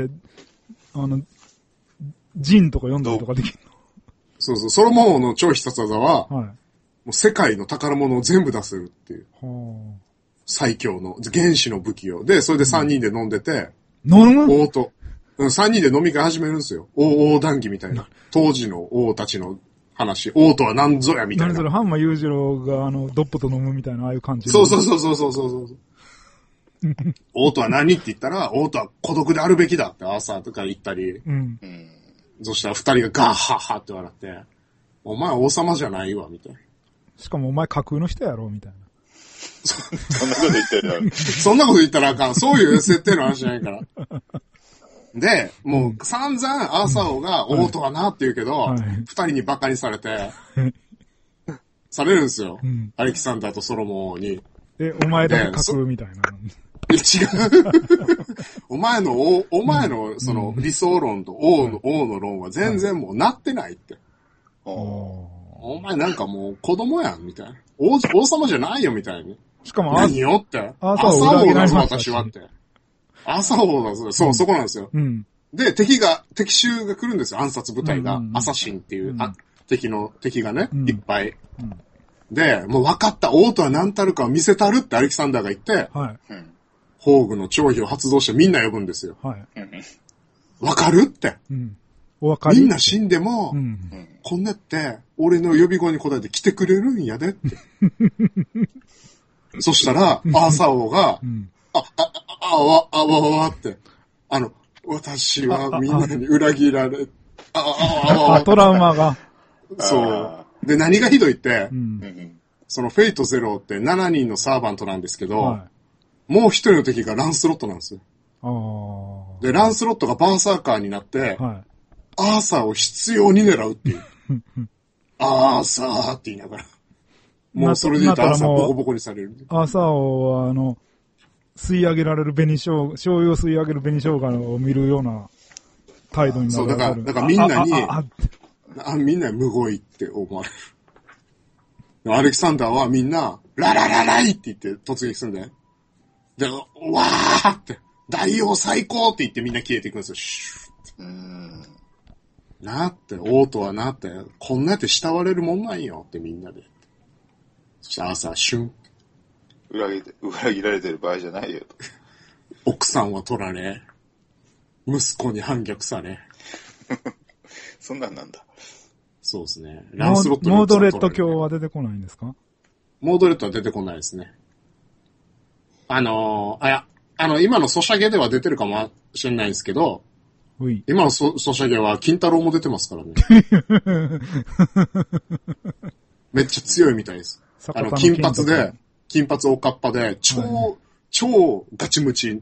ジンとか読んだりとかできるの。 そうそう、ソロモン王の超必殺技は、 はい。 もう世界の宝物を全部出せるっていう。 はあ、 最強の、原始の武器を。で、それで3人で飲んでて、 飲む？ 王と、3人で飲み会始めるんですよ。王談義みたいな。当時の王たちの話。王とは何ぞやみたいな。 何それ、半間裕次郎がドッポと飲むみたいな、ああいう感じ。 そうそうそうそうそうそう。王とは何って言ったら、王とは孤独であるべきだって朝とか言ったり。 うん。 そしたら2人がガッハッハって笑って、お前王様じゃないわ、みたいな。 しかもお前架空の人やろ、みたいな。 そんなこと言ったらそんなこと言ったらあかん。そういう設定の話じゃないから。で、もう散々アーサー王が王とはなって言うけど、二人にバカにされて、されるんですよ。アレキサンダーとソロモン王に。 お前だけ架空みたいな。 違う。お前のその理想論と王の論は全然もうなってないって。お前なんかもう子供やん、みたいな。王様じゃないよ、みたいに。 しかも何よって。アーサー王だぞ、私はって。アーサー王だぞ。そう、そこなんですよ。で、敵襲が来るんですよ、暗殺部隊が。アサシンっていう、敵がね、いっぱい。で、もう分かった、王とは何たるかを見せたるってアレキサンダーが言って、宝具の張飛を発動してみんな呼ぶんですよ。分かるって。みんな死んでも、こんなって、俺の呼び声に答えて来てくれるんやでって。そしたら、アーサー王が、わって、 私はみんなに裏切られ、 トラウマが。 そう。で、何がひどいって、そのフェイトゼロって7人のサーバントなんですけど、もう一人の敵がランスロットなんですよ。で、ランスロットがバーサーカーになって、アーサーを必要に狙うっていう。アーサーって言いながら。もうそれで言うとアーサーボコボコにされる。 アーサーを、吸い上げられる紅生姜、醤油を吸い上げる紅生姜を見るような態度になる。 そう、だからみんなに、みんなむごいって思われる。アレキサンダーはみんな、ラララライって言って突撃するんだよ。で、わーって、大王最高って言ってみんな消えていくんですよ。シューなって、王とはなって、こんなやって慕われるもんなんよってみんなで。そして朝、シュン。 裏切られてる場合じゃないよと。 奥さんは取られ、息子に反逆され。 そんなんなんだ。 そうですね。ランスロットモードレッド教は出てこないんですか？ モードレッドは出てこないですね。今のソシャゲでは出てるかもしれないですけど、今のソシャゲは金太郎も出てますからね。めっちゃ強いみたいです。金髪おかっぱで、超ガチムチ。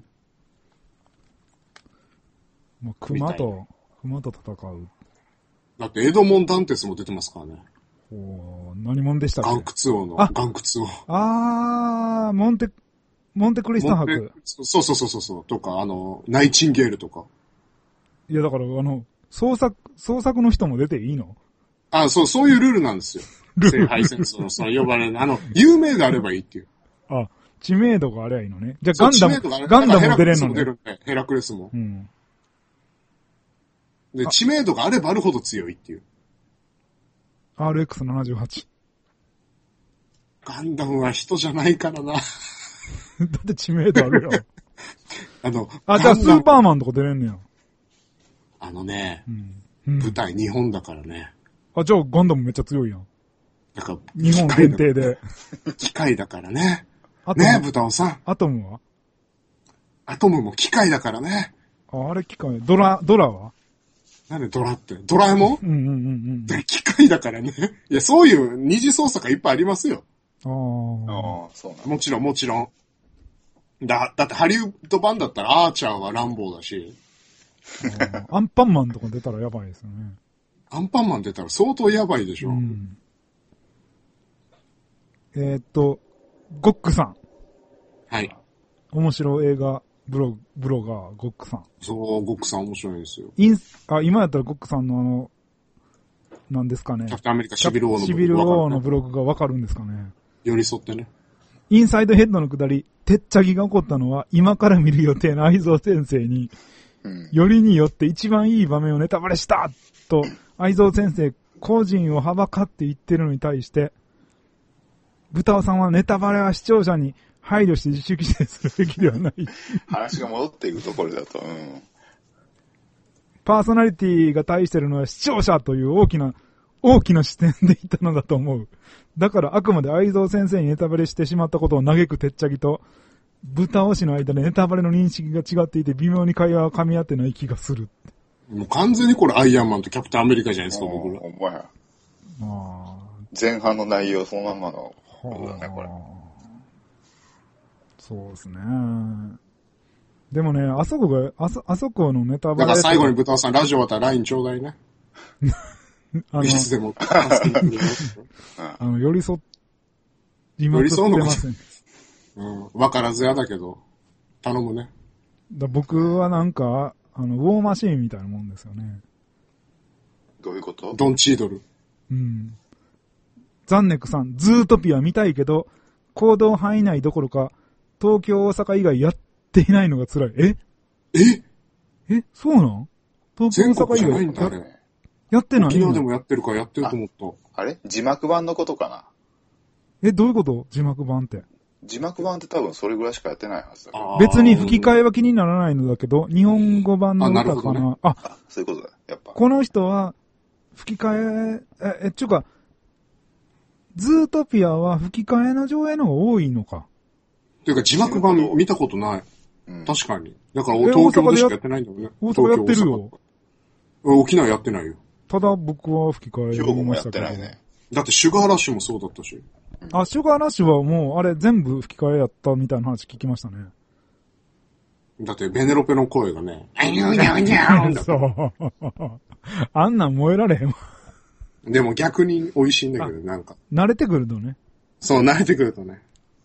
もう熊と戦う。 だってエドモン・ダンテスも出てますからね。 何者でしたっけ？ 岩窟王の。 モンテクリスタ博。 そう。とか、ナイチンゲールとか。 いや、だから、創作の人も出ていいの？ そういうルールなんですよ。聖杯戦争の、呼ばれる、有名であればいいっていう。 知名度があればいいのね。じゃあガンダムも出れんのね。 ヘラクレスも。で、知名度があればあるほど強いっていう。 RX78。 ガンダムは人じゃないからな。 だって知名度あるよ。じゃあスーパーマンとか出れんねや。 舞台日本だからね。 じゃあガンダムめっちゃ強いやん。 だから日本限定で。 機械だからね。ねえ、豚尾さん。 アトムは？ アトムも機械だからね。 あれ機械。ドラは？ なんでドラって。ドラえもん？機械だからね。いや、そういう二次創作がいっぱいありますよ。 そうなん。 もちろん。だってハリウッド版だったらアーチャーはランボーだし。 アンパンマンとか出たらやばいですよね。 アンパンマン出たら相当やばいでしょ。 ゴックさん。 はい。 面白い映画ブロガー、ゴックさん。 そう、ゴックさん面白いんですよ。 今やったらゴックさんのなんですかね。 キャプテンアメリカシビル王のブログがわかるんですかね。 寄り添ってね。 インサイドヘッドの下り、てっちゃぎが起こったのは、今から見る予定の愛蔵先生に、よりによって一番いい場面をネタバレしたと、愛蔵先生個人をはばかって言ってるのに対して、豚尾さんはネタバレは視聴者に配慮して自主規制するべきではない。 話が戻っていくところだと。 パーソナリティが対してるのは視聴者という大きな視点でいたのだと思う。だからあくまで愛蔵先生にネタバレしてしまったことを嘆くてっちゃぎと、豚尾氏の間でネタバレの認識が違っていて微妙に会話が噛み合ってない気がする。 もう完全にこれアイアンマンとキャプテンアメリカじゃないですか、僕ら。 前半の内容そのままのことだね、これ。 そうですね。でもね、あそこのネタバレ。 だから最後に豚尾さん、ラジオ終わったら LINE ちょうだいね。いつでも。寄り添いません。わからずやだけど、頼むね。 僕はなんか、ウォーマシーンみたいなもんですよね。 どういうこと？ ドンチードル。 ザンネクさん、ズートピア見たいけど、行動範囲内どころか、東京、大阪以外やっていないのが辛い。そうなん？東京、大阪以外じゃないんだね。 やってない？ 沖縄でもやってるからやってると思った。 あれ？字幕版のことかな？どういうこと？字幕版って。 字幕版って多分それぐらいしかやってないはずだ。 別に吹き替えは気にならないのだけど、日本語版の歌かな。 ね、そういうことだ。やっぱ。 この人は、吹き替え、ちゅうか、ズートピアは吹き替えの上映の方が多いのか。 というか字幕版見たことない。確かに。 だから東京でしかやってないんだもんね。 大阪やってるよ。 沖縄やってないよ。 ただ僕は吹き替え兵庫もやってないね。 だってシュガーラッシュもそうだったし。 あ、シュガーラッシュはもう、あれ全部吹き替えやったみたいな話聞きましたね。 だってベネロペの声がね、あにゃにゃにゃんだそう。あんなん燃えられへんわ。 でも逆に美味しいんだけど、なんか。 慣れてくるとね。 そう、慣れてくるとね。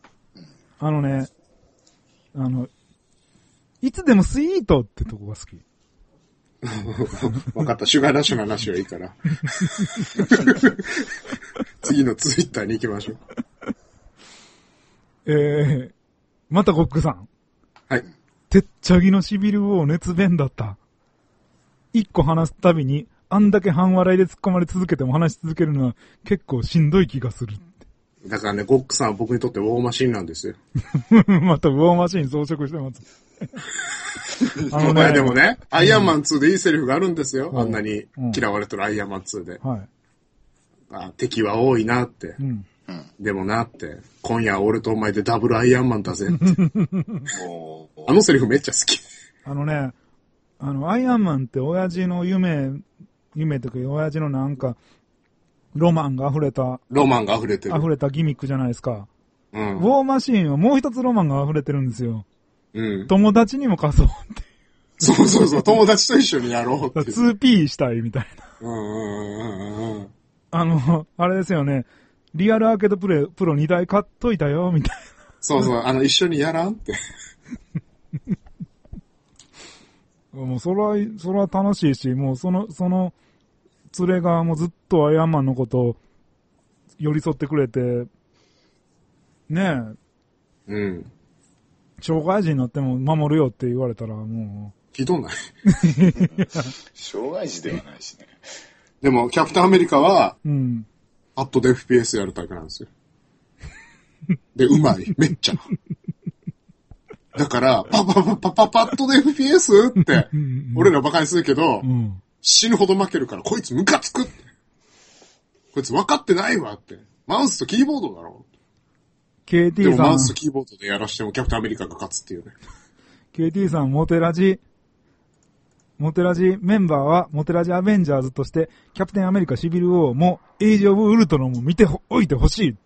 いつでもスイートってとこが好き。 わかった。シュガーラッシュの話はいいから。次のツイッターに行きましょう。またコックさん。 はい。 てっちゃぎのしびるを熱弁だった。一個話すたびに、あんだけ半笑いで突っ込まれ続けても話し続けるのは結構しんどい気がする。 だからね、ゴックさんは僕にとってウォーマシンなんですよ。 またウォーマシン装飾してます。 でもね、アイアンマン2でいいセリフがあるんですよ。あんなに嫌われてるアイアンマン2で。はい。敵は多いなって。でもなって、今夜俺とお前でダブルアイアンマンだぜって。あのセリフめっちゃ好き。 アイアンマンって親父の夢とか親父のなんか、ロマンが溢れてる。溢れたギミックじゃないですか。ウォーマシーンはもう一つロマンが溢れてるんですよ。友達にも貸そうって。 そうそうそう、友達と一緒にやろうって。 2P したいみたいな。あれですよね。リアルアーケードプロ2台買っといたよ、みたいな。 そうそう、一緒にやらんって。 もうそれは楽しいし、もうその連れがもうずっとアイアンマンのことを寄り添ってくれて、ねえ。障害児になっても守るよって言われたらもう。 ひどない。 障害児ではないしね。 でも、キャプテンアメリカは、パッドで FPS やるタイプなんですよ。で、うまい。めっちゃ。だから、パッドで FPS って、俺らバカにするけど、死ぬほど負けるから、こいつムカつくって。こいつ分かってないわって。マウスとキーボードだろ。 KT でもマウスとキーボードでやらしてもキャプテンアメリカが勝つっていうね。 KT さん、モテラジメンバーは、モテラジアベンジャーズとして、キャプテンアメリカシビル王も、エイジオブウルトロンも見ておいてほしいって。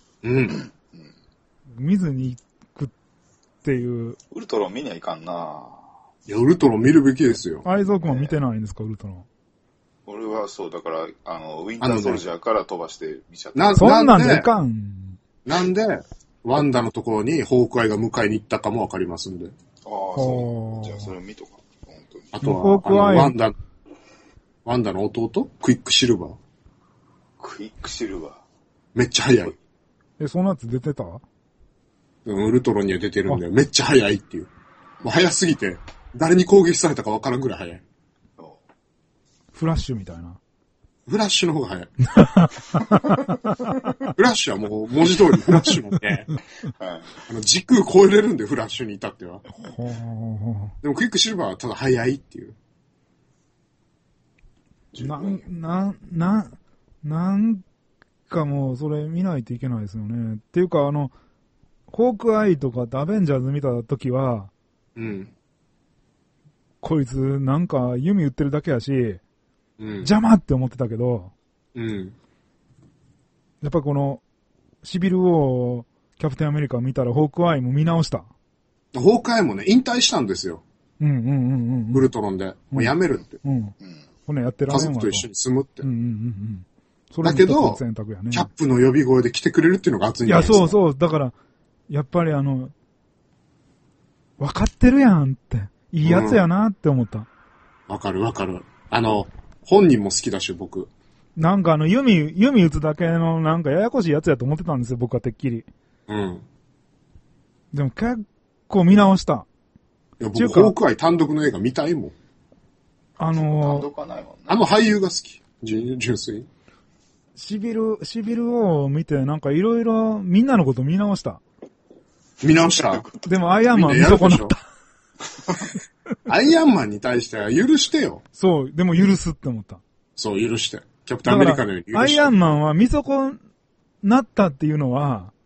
見ずに行くっていう。 ウルトロン見にはいかんな。 いや、ウルトロン見るべきですよ。 アイゾークも見てないんですか、ウルトロン。 俺はそう、だから、ウィンターソルジャーから飛ばして見ちゃった。 そんなんでいかん。 なんで、ワンダのところにホークアイが迎えに行ったかもわかりますんで。 ああ、そう。じゃあそれを見とか。本当に。 あとは、ワンダの弟クイックシルバー。 クイックシルバー。 めっちゃ速い。 そんなやつ出てた？ ウルトロンには出てるんで、めっちゃ速いっていう。もう速すぎて、誰に攻撃されたかわからんぐらい速い。 フラッシュみたいな。 フラッシュの方が早い。フラッシュはもう文字通りフラッシュなんで、時空超えれるんで、フラッシュに至っては。でもクイックシルバーはただ早いっていう。 なんかもうそれ見ないといけないですよね。っていうかホークアイとかアベンジャーズ見た時は、こいつなんか弓打ってるだけやし、邪魔って思ってたけど、やっぱこのシビル王キャプテンアメリカ見たらホークアイも見直した。 ホークアイもね、引退したんですよ。ウルトロンで。もうやめるって。 これやってられんわと。 家族と一緒に住むって。だけど、キャップの呼び声で来てくれるっていうのが熱いんじゃないですか。いや、そう。 だから、やっぱり分かってるやんって。いいやつやなって思った。 わかる。本人も好きだし、僕。 なんか弓打つだけのなんかややこしいやつやと思ってたんですよ、僕はてっきり。でも結構見直した。 いや、僕、ホークアイ単独の映画見たいもん。 単独はないもんね。 俳優が好き。純粋。 シビルを見て、なんかいろいろみんなのこと見直した。 でもアイアンマン見損なった。 アイアンマンに対しては許してよ。 そう、でも許すって思った。 そう、許して。キャプテンアメリカのように許して。 アイアンマンは見損なったっていうのは、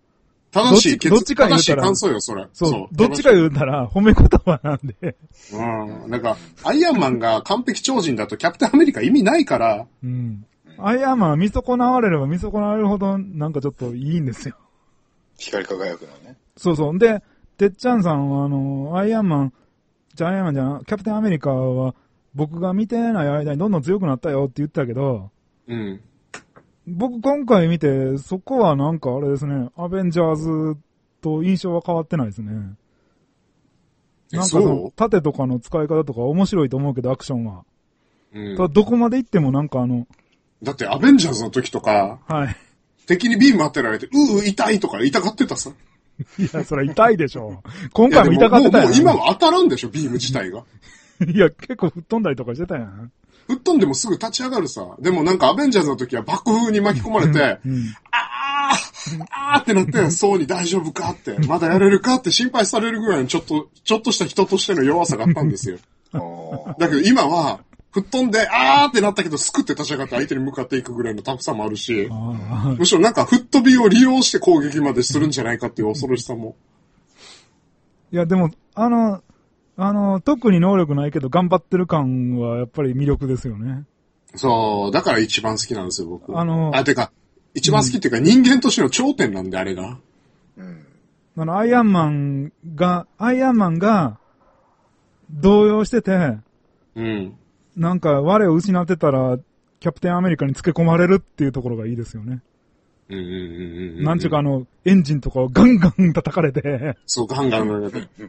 正しいどっちか言うたら。 正しい感想よ、それ。 そう。どっちか言うたら、褒め言葉なんで。 なんか、アイアンマンが完璧超人だとキャプテンアメリカ意味ないから。 うん。アイアンマンは見損なわれれば見損なわれるほど、なんかちょっといいんですよ。 光り輝くのね。 そうそう。で、てっちゃんさんはアイアンマンじゃ、キャプテンアメリカは、僕が見てない間にどんどん強くなったよって言ったけど、 うん。 僕今回見て、そこはなんかあれですね、アベンジャーズと印象は変わってないですね。なんかその、盾とかの使い方とか面白いと思うけど、アクションは。 うん。 ただどこまで行ってもなんかだってアベンジャーズの時とか、 はい。 敵にビーム当てられて、痛いとか痛がってたさ。 いや、それ痛いでしょ。今回も痛がってたやん。 もう今は当たらんでしょ、ビーム自体が。 いや、結構吹っ飛んだりとかしてたやん。 吹っ飛んでもすぐ立ち上がるさ。でもなんかアベンジャーズの時は爆風に巻き込まれて、あーってなって、そうに大丈夫かって、まだやれるかって心配されるぐらいのちょっとした人としての弱さがあったんですよ。だけど今は、吹っ飛んで、ってなったけど、すくって立ち上がって相手に向かっていくぐらいのタフさもあるし、むしろなんか吹っ飛びを利用して攻撃までするんじゃないかっていう恐ろしさも。 いや、でも、特に能力ないけど頑張ってる感はやっぱり魅力ですよね。 そう、だから一番好きなんですよ、僕。てか、一番好きっていうか、人間としての頂点なんで、あれが。 アイアンマンが、動揺してて、なんか、我を失ってたら、キャプテンアメリカにつけ込まれるっていうところがいいですよね。なんちゅうかエンジンとかをガンガン叩かれて。 そう、ガンガン叩かれて。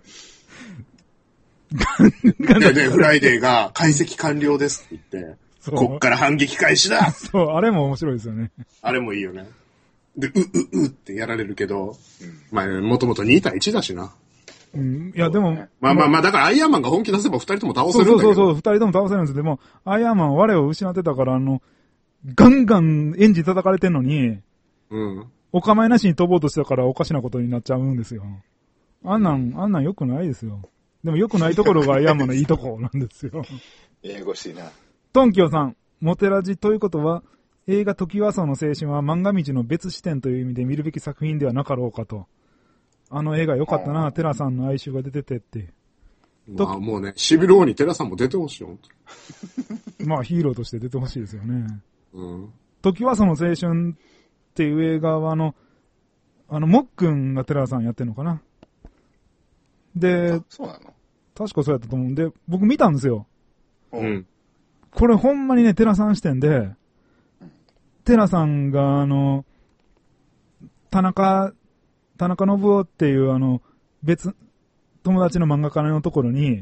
で、フライデーが解析完了ですって言って、こっから反撃開始だそう、あれも面白いですよね。 あれもいいよね。で、ってやられるけど、まあ、もともと2対1だしな。 いや、でも。 まあ、だからアイアンマンが本気出せば2人とも倒せるんだけど。 そう、2人とも倒せるんです。でも、アイアンマンは我を失ってたから、ガンガンエンジン叩かれてんのに、お構いなしに飛ぼうとしたからおかしなことになっちゃうんですよ。あんなん良くないですよ。でも良くないところがアイアンマンのいいところなんですよ。 英語しいな。 トンキョさん、モテラジということは、映画トキワ荘の青春は漫画道の別視点という意味で見るべき作品ではなかろうかと。あの映画良かったな、テラさんの哀愁が出ててって。 まあもうね、シビル王にテラさんも出てほしいよ。 まあヒーローとして出てほしいですよね。トキワ荘の青春っていう映画はもっくんがテラさんやってんのかな。で、 そうなの？ 確かそうやったと思うんで、僕見たんですよ。これほんまにね、テラさん視点で、テラさんが田中信夫っていう友達の漫画家のところに、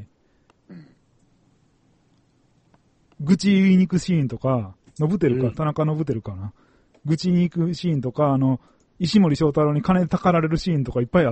愚痴言いに行くシーンとか、田中信輝かな。愚痴に行くシーンとか、石森章太郎に金たかられるシーンとかいっぱいあって。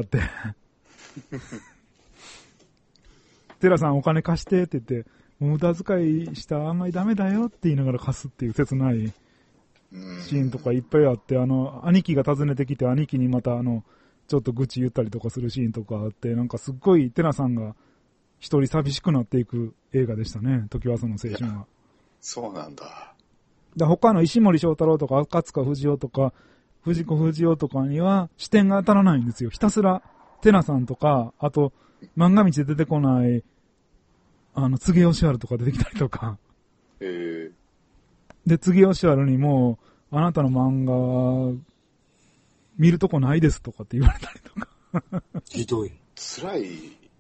テラさんお金貸してって言って、無駄遣いしたらあんまりダメだよって言いながら貸すっていう切ないシーンとかいっぱいあって、兄貴が訪ねてきて兄貴にまたちょっと愚痴言ったりとかするシーンとかあって、なんかすっごいテラさんが一人寂しくなっていく映画でしたね、トキワ荘の青春は。 そうなんだ。 他の石森章太郎とか赤塚不二夫とか藤子不二雄とかには視点が当たらないんですよ。ひたすらテラさんとか、あと漫画道で出てこない柘植義治とか出てきたりとか。で、柘植義治にも、あなたの漫画は、見るとこないですとかって言われたりとか。 ひどい。 辛い。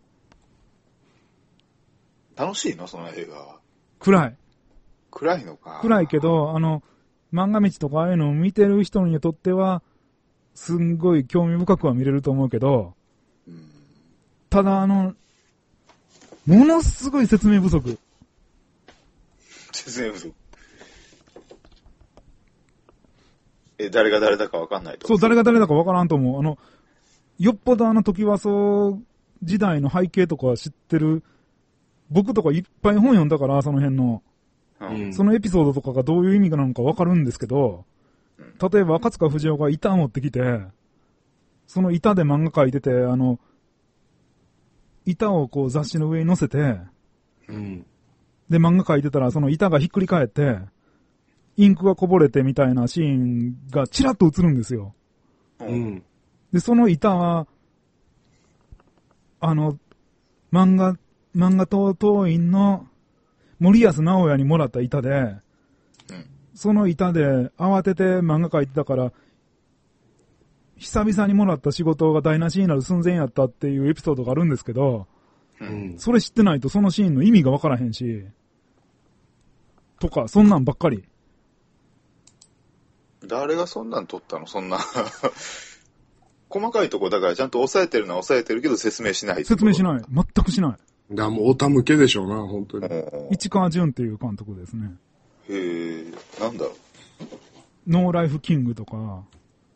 楽しいのその映画は。 暗い。 暗いのか。 暗いけど、漫画道とかああいうのを見てる人にとっては、すんごい興味深くは見れると思うけど、ただものすごい説明不足。 説明不足。誰が誰だか分かんないと。 そう、誰が誰だか分からんと思う。よっぽどトキワ荘時代の背景とか知ってる、僕とかいっぱい本読んだから、その辺の。そのエピソードとかがどういう意味なのか分かるんですけど、例えば赤塚不二夫が板を持ってきて、その板で漫画描いてて、板をこう雑誌の上に乗せて、で漫画描いてたらその板がひっくり返って、インクがこぼれてみたいなシーンがチラッと映るんですよ。 で、その板は、漫画党党員の森安直哉にもらった板で、その板で慌てて漫画描いてたから、久々にもらった仕事が台無しになる寸前やったっていうエピソードがあるんですけど、それ知ってないとそのシーンの意味がわからへんし、とか、そんなんばっかり。 誰がそんなん撮ったの？そんな。細かいとこだからちゃんと抑えてるのは抑えてるけど説明しない。 説明しない。全くしない。 だからもうオタ向けでしょうな、本当に。 市川淳っていう監督ですね。 へえ、なんだろう。 ノーライフキングとか、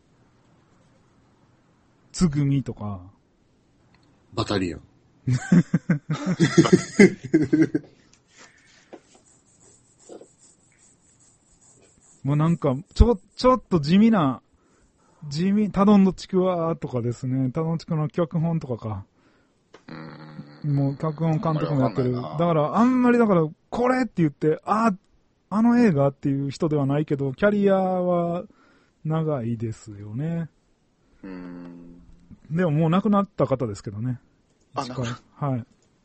つぐみとか。 バタリアン。 もうなんか、ちょっと地味、タドンのちくわとかですね。タドンのちくわの脚本とかか。もう脚本監督もやってる。だからあんまりこれって言って、あの映画っていう人ではないけど、キャリアは長いですよね。でももう亡くなった方ですけどね。 あ、亡くなった。 はい。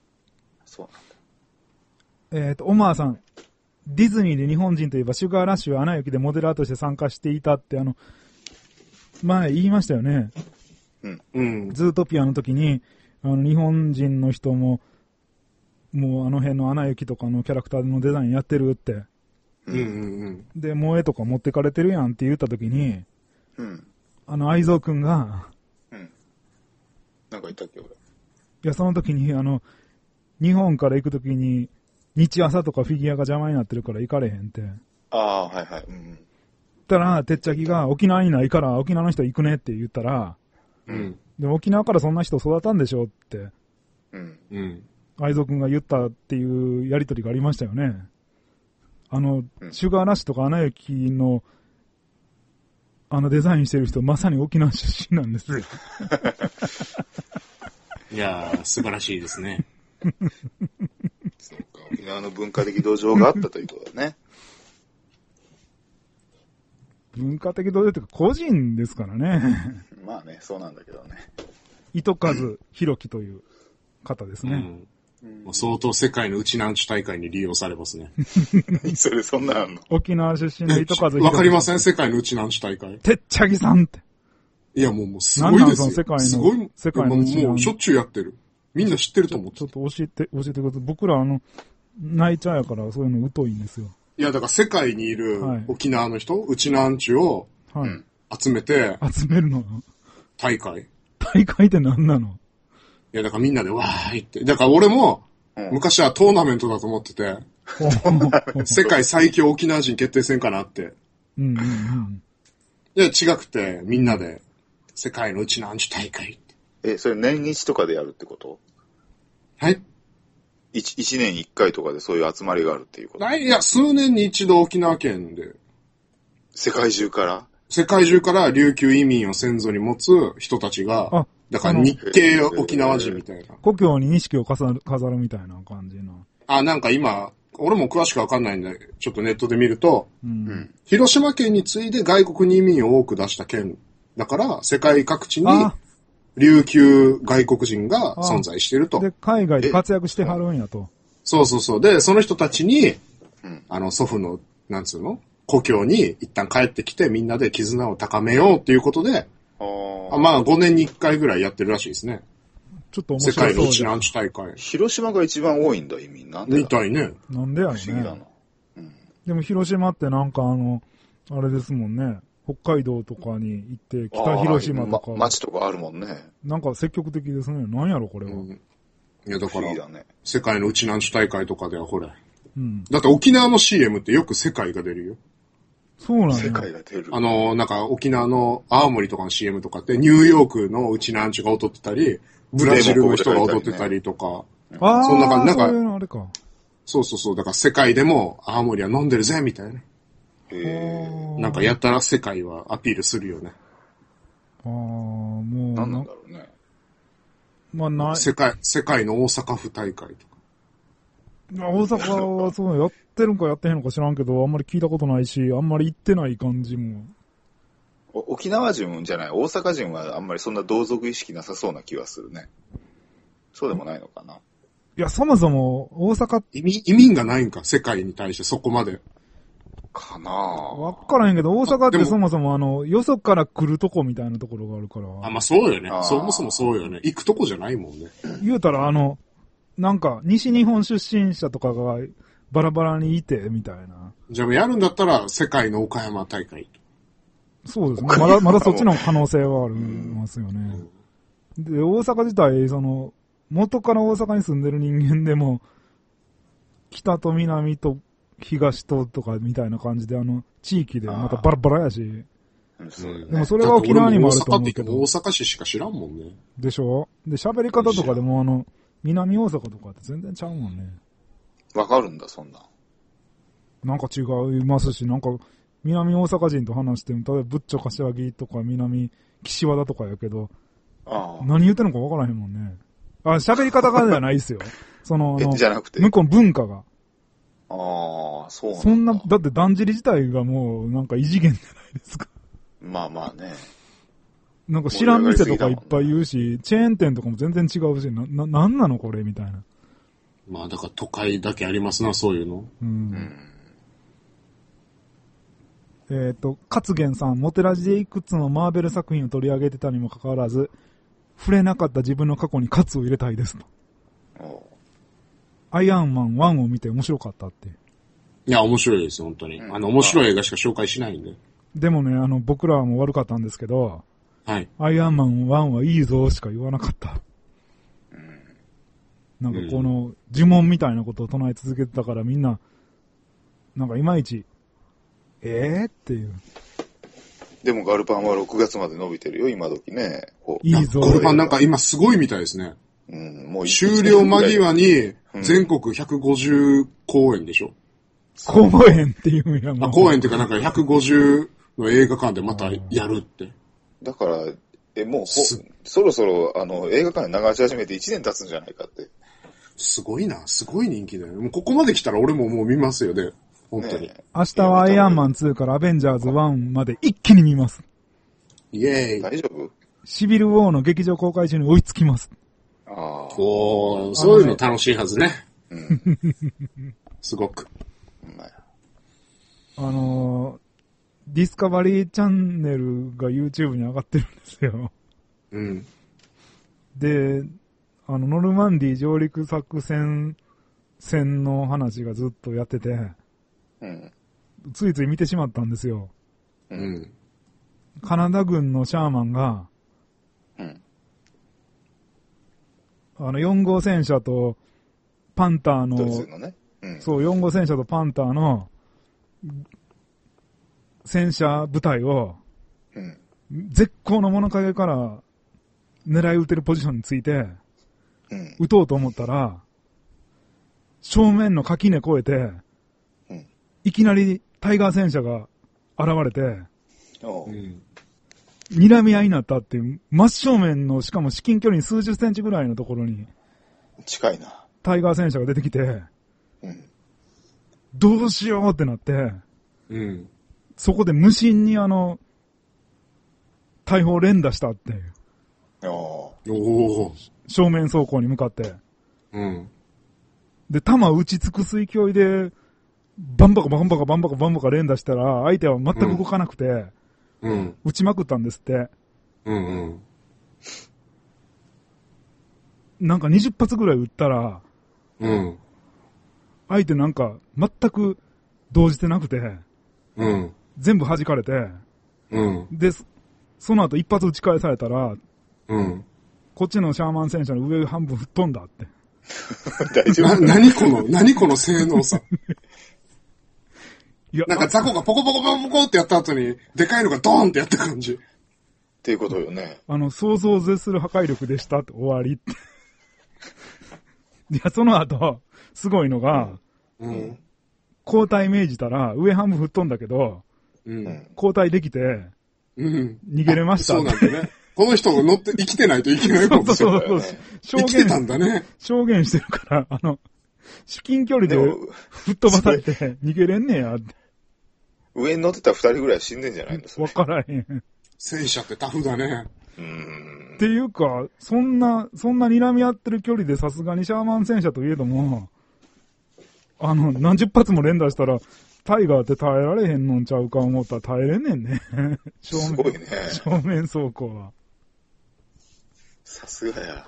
そうなんだ。 オマーさん。ディズニーで日本人といえばシュガーラッシュはアナ雪でモデラーとして参加していたって前言いましたよね。ズートピアの時に、日本人の人も、もう辺のアナ雪とかのキャラクターのデザインやってるって。で、萌えとか持ってかれてるやんって言った時に、愛蔵くんが、 なんか言ったっけ俺。いや、その時に、日本から行く時に、日朝とかフィギュアが邪魔になってるから行かれへんって。 ああ、はいはい。 たら、てっちゃきが沖縄にないから沖縄の人行くねって言ったら、でも沖縄からそんな人育たんでしょって、愛蔵くんが言ったっていうやりとりがありましたよね。シュガーラッシュとかアナ雪の、デザインしてる人、まさに沖縄出身なんですよ。 いやー、素晴らしいですね。 そうか、沖縄の文化的土壌があったということだね。 文化的土壌っていうか、個人ですからね。 まあね、そうなんだけどね。 糸数弘樹という方ですね。 相当世界のうちなんち大会に利用されますね。 それそんなあんの？ 沖縄出身の糸数弘樹。 わかりません？世界のうちなんち大会。 てっちゃぎさんって。 いや、もうすごいですよ。 世界のすごい。 世界のうちなん。 もうしょっちゅうやってる。みんな知ってると思って。 ちょっと教えてください。僕ら泣いちゃうやからそういうの疎いんですよ。 いや、だから世界にいる沖縄の人、うちなんちを集めて、 集めるの大会って何なの？ いや、だからみんなでわーいって。だから俺も、昔はトーナメントだと思ってて、世界最強沖縄人決定戦かなって。いや、違くて、みんなで、世界のうちなんち大会って。 それ年一とかでやるってこと？ はい。 一年に一回とかでそういう集まりがあるっていうこと？ いや、数年に一度沖縄県で。 世界中から琉球移民を先祖に持つ人たちが、だから日系沖縄人みたいな。 故郷に錦を飾るみたいな感じの。 なんか今、俺も詳しくわかんないんで、ちょっとネットで見ると、広島県に次いで外国に移民を多く出した県だから、世界各地に琉球外国人が存在していると。 で、海外で活躍してはるんやと。 そう。で、その人たちに、祖父の、なんつうの？故郷に一旦帰ってきてみんなで絆を高めようっていうことで、まあ5年に1回ぐらいやってるらしいですね。 ちょっと面白そう。 世界のうちなんち大会。 広島が一番多いんだ、移民。なんでみたいね。 なんでやろね。 不思議だな。 でも広島ってなんかあれですもんね。北海道とかに行って、北広島とか。 町とかあるもんね。 なんか積極的ですね。なんやろ、これは。 いや、だから、 ね、 世界のうちなんち大会とかではほれ。だって沖縄の CM ってよく世界が出るよ。 そうなんだ。 世界が出る。 なんか沖縄の青森とかの CM とかってニューヨークのうちなんちが踊ってたり、ブラジルの人が踊ってたりとか。 そんな感じ、 そういうのあれか。 そう。だから世界でも青森は飲んでるぜ、みたいな。なんかやったら世界はアピールするよね。 もう。 なんなんだろうね。 まあない。 世界の大阪府大会とか。 大阪はそうやってるんかやってへんのか知らんけど、あんまり聞いたことないし、あんまり行ってない感じも。 沖縄人じゃない、大阪人はあんまりそんな同族意識なさそうな気はするね。そうでもないのかな。 いや、そもそも大阪移民がないんか、世界に対してそこまで。 かなぁ。 わからへんけど、大阪ってそもそもよそから来るとこみたいなところがあるから。 まあそうよね。そもそもそうよね。行くとこじゃないもんね。 言うたらなんか、西日本出身者とかがバラバラにいて、みたいな。 じゃあやるんだったら、世界の岡山大会。 そうですね。まだそっちの可能性はありますよね。で、大阪自体、元から大阪に住んでる人間でも、北と南と東とかみたいな感じで、地域でまたバラバラやし。でもそれは沖縄にもあると思うけど。 大阪市しか知らんもんね。 でしょ？で、喋り方とかでも南大阪とかって全然ちゃうもんね。 わかるんだ、そんな。 なんか違いますし、なんか、南大阪人と話しても、例えば、ぶっちょ柏木とか南岸和田とかやけど、何言ってんのかわからへんもんね。喋り方がじゃないですよ。 じゃなくて。 向こうの文化が。 そうなんだ。 そんな、だってだんじり自体がもう、なんか異次元じゃないですか。 まあまあね。 なんか知らん店とかいっぱい言うし、チェーン店とかも全然違うし、なんなのこれみたいな。 まあだから都会だけありますな、そういうの。 勝元さん、モテラジでいくつのマーベル作品を取り上げてたにもかかわらず、触れなかった自分の過去にカツを入れたいですと。アイアンマン1を見て面白かったって。 いや、面白いですよ、本当に。面白い映画しか紹介しないんで。 でもね、僕らも悪かったんですけど、 はい。 アイアンマン1はいいぞしか言わなかった。なんかこの呪文みたいなことを唱え続けてたからみんな、なんかいまいち、っていう。 でもガルパンは6月まで伸びてるよ、今時ね。 いいぞ。 ガルパンなんか今すごいみたいですね。もう終了間際に全国150公演でしょ。 公演っていうんやもん。 公演っていうかなんか150の映画館でまたやるって。 だから、もうそろそろ映画館で流し始めて1年経つんじゃないかって。 すごいな、すごい人気だよ。もうここまで来たら俺ももう見ますよね。本当に。 明日はアイアンマン2からアベンジャーズ1まで一気に見ます。 イエーイ。 大丈夫？ シビルウォーの劇場公開中に追いつきます。 そういうの楽しいはずね。すごく。 ディスカバリーチャンネルが YouTube に上がってるんですよ。で、ノルマンディ上陸作戦の話がずっとやってて、ついつい見てしまったんですよ。カナダ軍のシャーマンが、4号戦車とパンターの、そう、4号戦車とパンターの戦車部隊を、絶好の物陰から狙い撃てるポジションについて、撃とうと思ったら、正面の垣根越えて、いきなりタイガー戦車が現れて、睨み合いになったっていう、真正面の、しかも至近距離に数十センチぐらいのところに、 近いな。 タイガー戦車が出てきて、どうしようってなって、そこで無心に大砲連打したっていう。正面走行に向かって。で、弾撃ち尽くす勢いで、バンバカ連打したら、相手は全く動かなくて、撃ちまくったんですって。なんか20発ぐらい撃ったら、相手なんか全く動じてなくて、全部弾かれて、で、その後一発撃ち返されたら、こっちのシャーマン戦車の上半分吹っ飛んだって。 大丈夫？ 何この性能さ。いや、なんかザコがポコポコってやった後に、でかいのがドーンってやった感じ。 っていうことよね。 想像を絶する破壊力でしたって終わりって。いや、その後、すごいのが、交代命じたら、上半分吹っ飛んだけど、交代できて、逃げれました。 そうなんだね。この人が乗って生きてないといけないもんね。そう生きてたんだね。 証言してるから、至近距離で吹っ飛ばされて逃げれんねやって。 上に乗ってた2人ぐらい死んでんじゃないの？ わからへん。 戦車ってタフだね。 っていうか、そんな睨み合ってる距離でさすがにシャーマン戦車といえども、何十発も連打したら、タイガーって耐えられへんのんちゃうか思ったら耐えれんねんね。 すごいね。 正面走行は。 さすがや。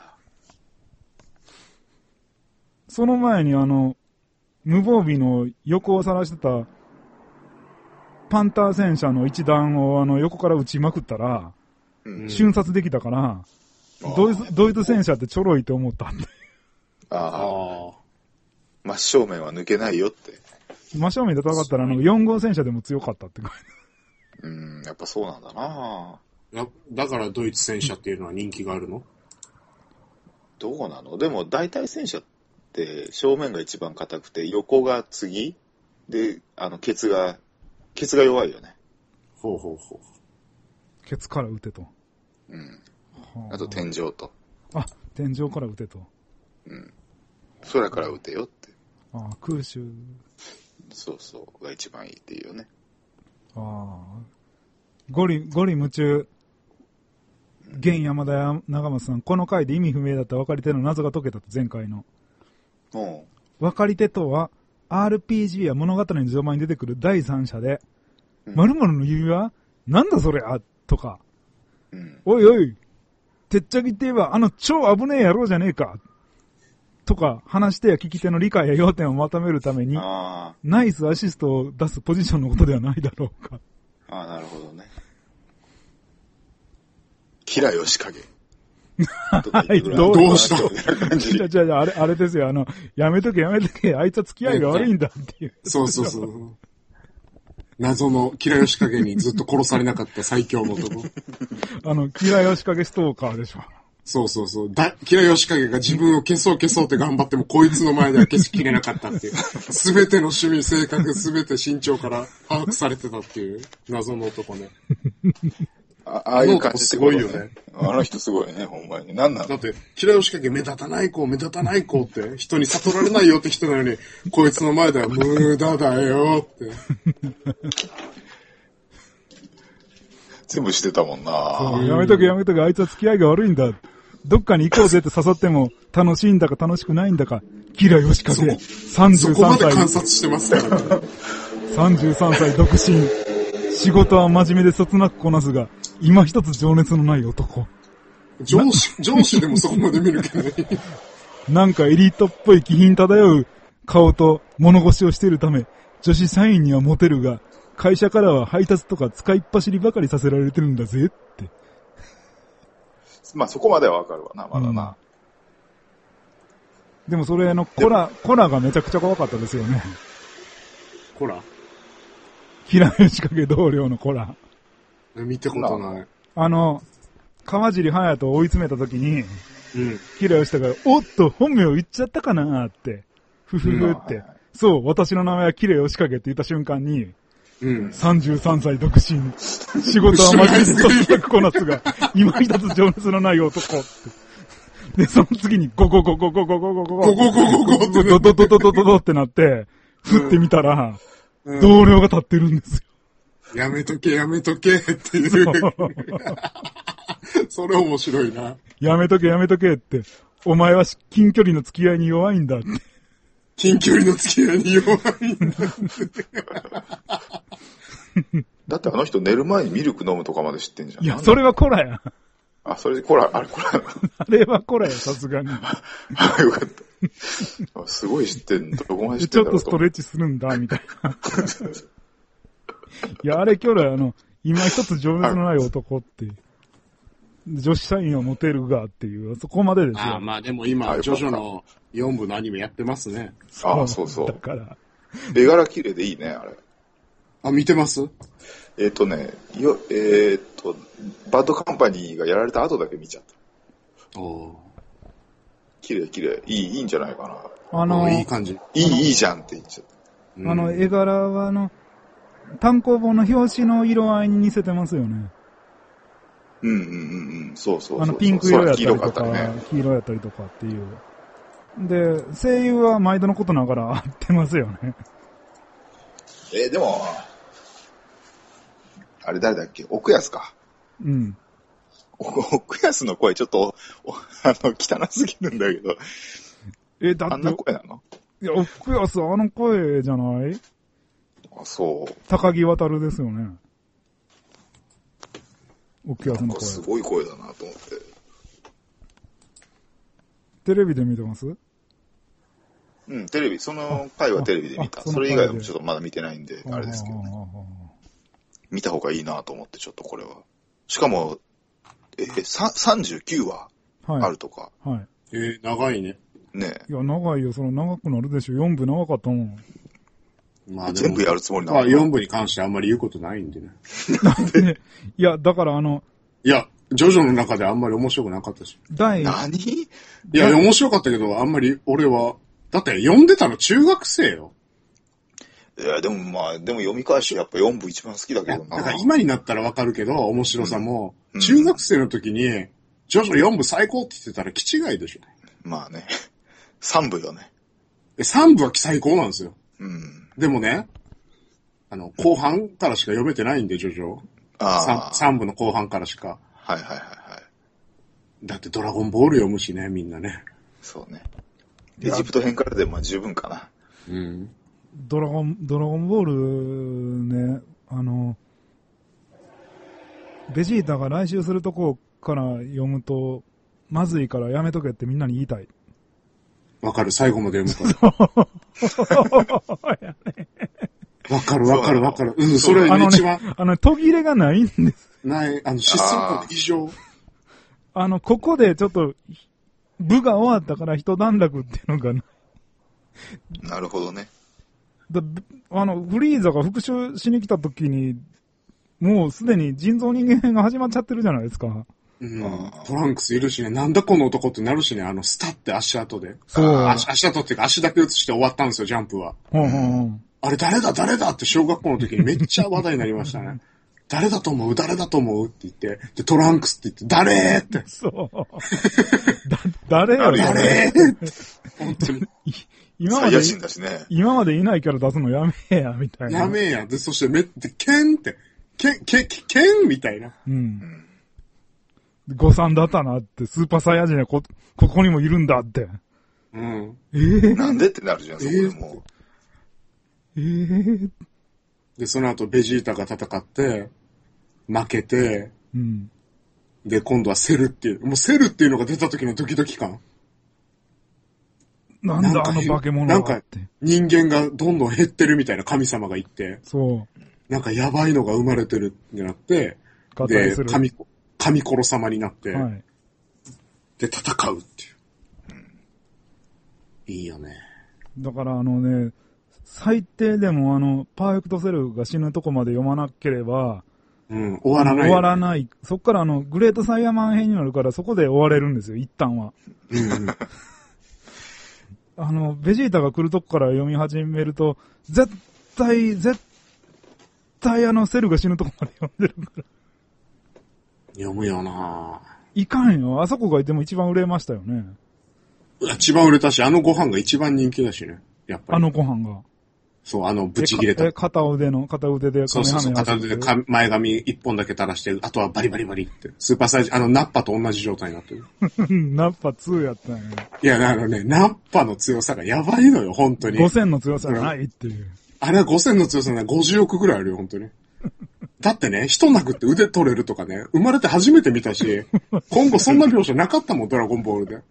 その前に無防備の横を晒してた、パンター戦車の一弾を横から撃ちまくったら、瞬殺できたから、ドイツ戦車ってちょろいと思ったんで。 ああ。真正面は抜けないよって。 真正面で戦ったら4号戦車でも強かったって書いて。 やっぱそうなんだな。 だからドイツ戦車っていうのは人気があるの？ どうなの？でも大体戦車って正面が一番硬くて横が次でケツが弱いよね。 ほうほうほう。 ケツから撃てと。 あと天井と。 あ、天井から撃てと。 空から撃てよって。 空襲。 そうそうが一番いいっていうよね。 ゴリ夢中。現山田や長松さん、この回で意味不明だった分かり手の謎が解けたと、前回の。分かり手とは、RPG や物語の序盤に出てくる第三者で、〇〇の指輪なんだそれあとか、おいおい、てっちゃぎって言えば超危ねえ野郎じゃねえかとか、話し手や聞き手の理解や要点をまとめるために、ナイスアシストを出すポジションのことではないだろうか。 なるほどね。キラヨシカゲ。 どうしたじゃあれですよ、やめとけ、あいつは付き合いが悪いんだっていう。 そう。謎のキラヨシカゲにずっと殺されなかった最強の男。 キラヨシカゲストーカーでしょ。 そう。キラヨシカゲが自分を消そうって頑張っても、こいつの前では消しきれなかったっていう。すべての趣味、性格、すべて身長から把握されてたっていう謎の男ね。 ああいう感じすごいよね。 あの人すごいね、ほんまに。なんなの？ だって、キラヨシカゲ目立たない子って人に悟られないよって人なのに、こいつの前では無駄だよって。 全部してたもんな。 やめとけ、あいつは付き合いが悪いんだ。どっかに行こうぜって誘っても、楽しいんだか楽しくないんだか、キラヨシカゲ、33歳。 そこまで観察してますからね。 33歳独身。仕事は真面目でそつなくこなすが、今一つ情熱のない男。 上司でもそこまで見るけどね。 なんかエリートっぽい気品漂う顔と物腰をしているため、女子社員にはモテるが、会社からは配達とか使いっ走りばかりさせられてるんだぜって。 まあそこまではわかるわな、まだな。 でもそれコラがめちゃくちゃ怖かったですよね。 コラ？ キラヨシカゲ同僚のコラ。 見たことない。 川尻隼人を追い詰めたときに、キラヨシカゲが、おっと、本名言っちゃったかなって、ふって、そう、私の名前はキラヨシカゲって言った瞬間に、33歳独身、仕事は真面目でとにかくこなすが、今一つ情熱のない男って。で、その次に、ゴゴゴゴゴゴゴゴゴゴゴゴゴゴドドドドドドドってなって、振ってみたら、同僚が立ってるんですよ。やめとけっていう。それ面白いな。 やめとけって。お前は近距離の付き合いに弱いんだって。 近距離の付き合いに弱いんだって。 だってあの人寝る前にミルク飲むとかまで知ってんじゃん。 いや、それはコラや。 それコラ、あれコラ。 あれはコラや、さすがに。 よかった。すごい知ってんの。どこまで知ってんだろうと。 ちょっとストレッチするんだ、みたいな。いや、あれキョラ今一つ情熱のない男って、女子社員をモテるがっていう、そこまでですよ。 まあでも今、ジョジョの4部のアニメやってますね。 そう。 だから。 絵柄綺麗でいいね、あれ。 見てます？ バッドカンパニーがやられた後だけ見ちゃった。綺麗。いいんじゃないかな。いい感じ。 いいじゃんって言っちゃった。 絵柄は単行本の表紙の色合いに似せてますよね。 そう。 ピンク色やったりとか、黄色やったりとかっていう。で、声優は毎度のことながら合ってますよね。 でも、あれ誰だっけ？奥安か。 うん。 奥安の声ちょっと、汚すぎるんだけど。だって。あんな声なの？ いや、奥安あの声じゃない？ あ、そう。 高木渡ですよね。奥安の声。 すごい声だなと思って。 テレビで見てます？ うん、テレビ、その回はテレビで見た。それ以外はちょっとまだ見てないんで、あれですけどね。見た方がいいなと思って、ちょっとこれは。しかも、39話あるとか。 はい。 長いね。 ねえ。いや、長いよ。その長くなるでしょ。4部長かったもん。 まあ全部やるつもりなの。まあ4部に関してあんまり言うことないんでね。 なんでいや、だからいや、ジョジョの中であんまり面白くなかったし。 何？ いや、面白かったけど、あんまり俺は、だって読んでたの中学生よ。 いや、でも読み返しやっぱ4部一番好きだけどな。 だから今になったらわかるけど、面白さも、中学生の時に、ジョジョ4部最高って言ってたら気違いでしょ。 まあね。3部よね。 3部は最高なんですよ。 うん。 でもね、後半からしか読めてないんで、ジョジョ。3部の後半からしか。 はいはいはいはい。 だってドラゴンボール読むしね、みんなね。 そうね。エジプト編からでも十分かな。 うん。 ドラゴンボールね、ベジータが来週するとこから読むと、まずいからやめとけってみんなに言いたい。 わかる、最後まで読むから。わかる。うん、それ一番。 途切れがないんです。 ない、疾走感異常。 ここでちょっと、部が終わったから一段落っていうのがない。 なるほどね。 フリーザが復讐しに来た時に、もうすでに人造人間編が始まっちゃってるじゃないですか。 うん。トランクスいるしね、なんだこの男ってなるしね、スタって足跡で。 そう。 足跡っていうか足だけ映して終わったんですよ、ジャンプは。あれ誰だって小学校の時にめっちゃ話題になりましたね。誰だと思うって言って、で、トランクスって言って、誰って。 そう。誰よ、 誰本当に。 今までいないキャラ出すのやめや、みたいな。 やめや。で、そしてケンみたいな。 うん。誤算だったなって、スーパーサイヤ人はここにもいるんだって。 うん。 なんでってなるじゃん、そこでもう。で、その後ベジータが戦って、負けて、 うん。 で、今度はセルっていう、もうセルっていうのが出た時のドキドキ感。 なんだあの化け物はって。 なんか人間がどんどん減ってるみたいな神様が言って、 そう。 なんかやばいのが生まれてるってなって、で、神殺様になって、 はい、 で、戦うっていう。いいよね。 だから最低でもパーフェクトセルが死ぬとこまで読まなければ、 うん、終わらない、ね。 終わらない。そっからグレートサイヤマン編になるからそこで終われるんですよ、一旦は。ベジータが来るとこから読み始めると、絶対セルが死ぬとこまで読んでるから。 読むよなぁ。 いかんよ。あそこがでも一番売れましたよね。 一番売れたし、ご飯が一番人気だしね。やっぱり。 ご飯が。 そう、ぶち切れた。 片腕でそう、片腕で前髪一本だけ垂らして、あとはバリバリバリって。スーパーサイズ、ナッパと同じ状態になってる。 ナッパ2やったんや。 いや、ナッパの強さがやばいのよ、本当に。 5000の強さがないっていう。 あれは5000の強さが50億ぐらいあるよ、本当に。だってね、人殴って腕取れるとかね、生まれて初めて見たし、今後そんな描写なかったもん、ドラゴンボールで。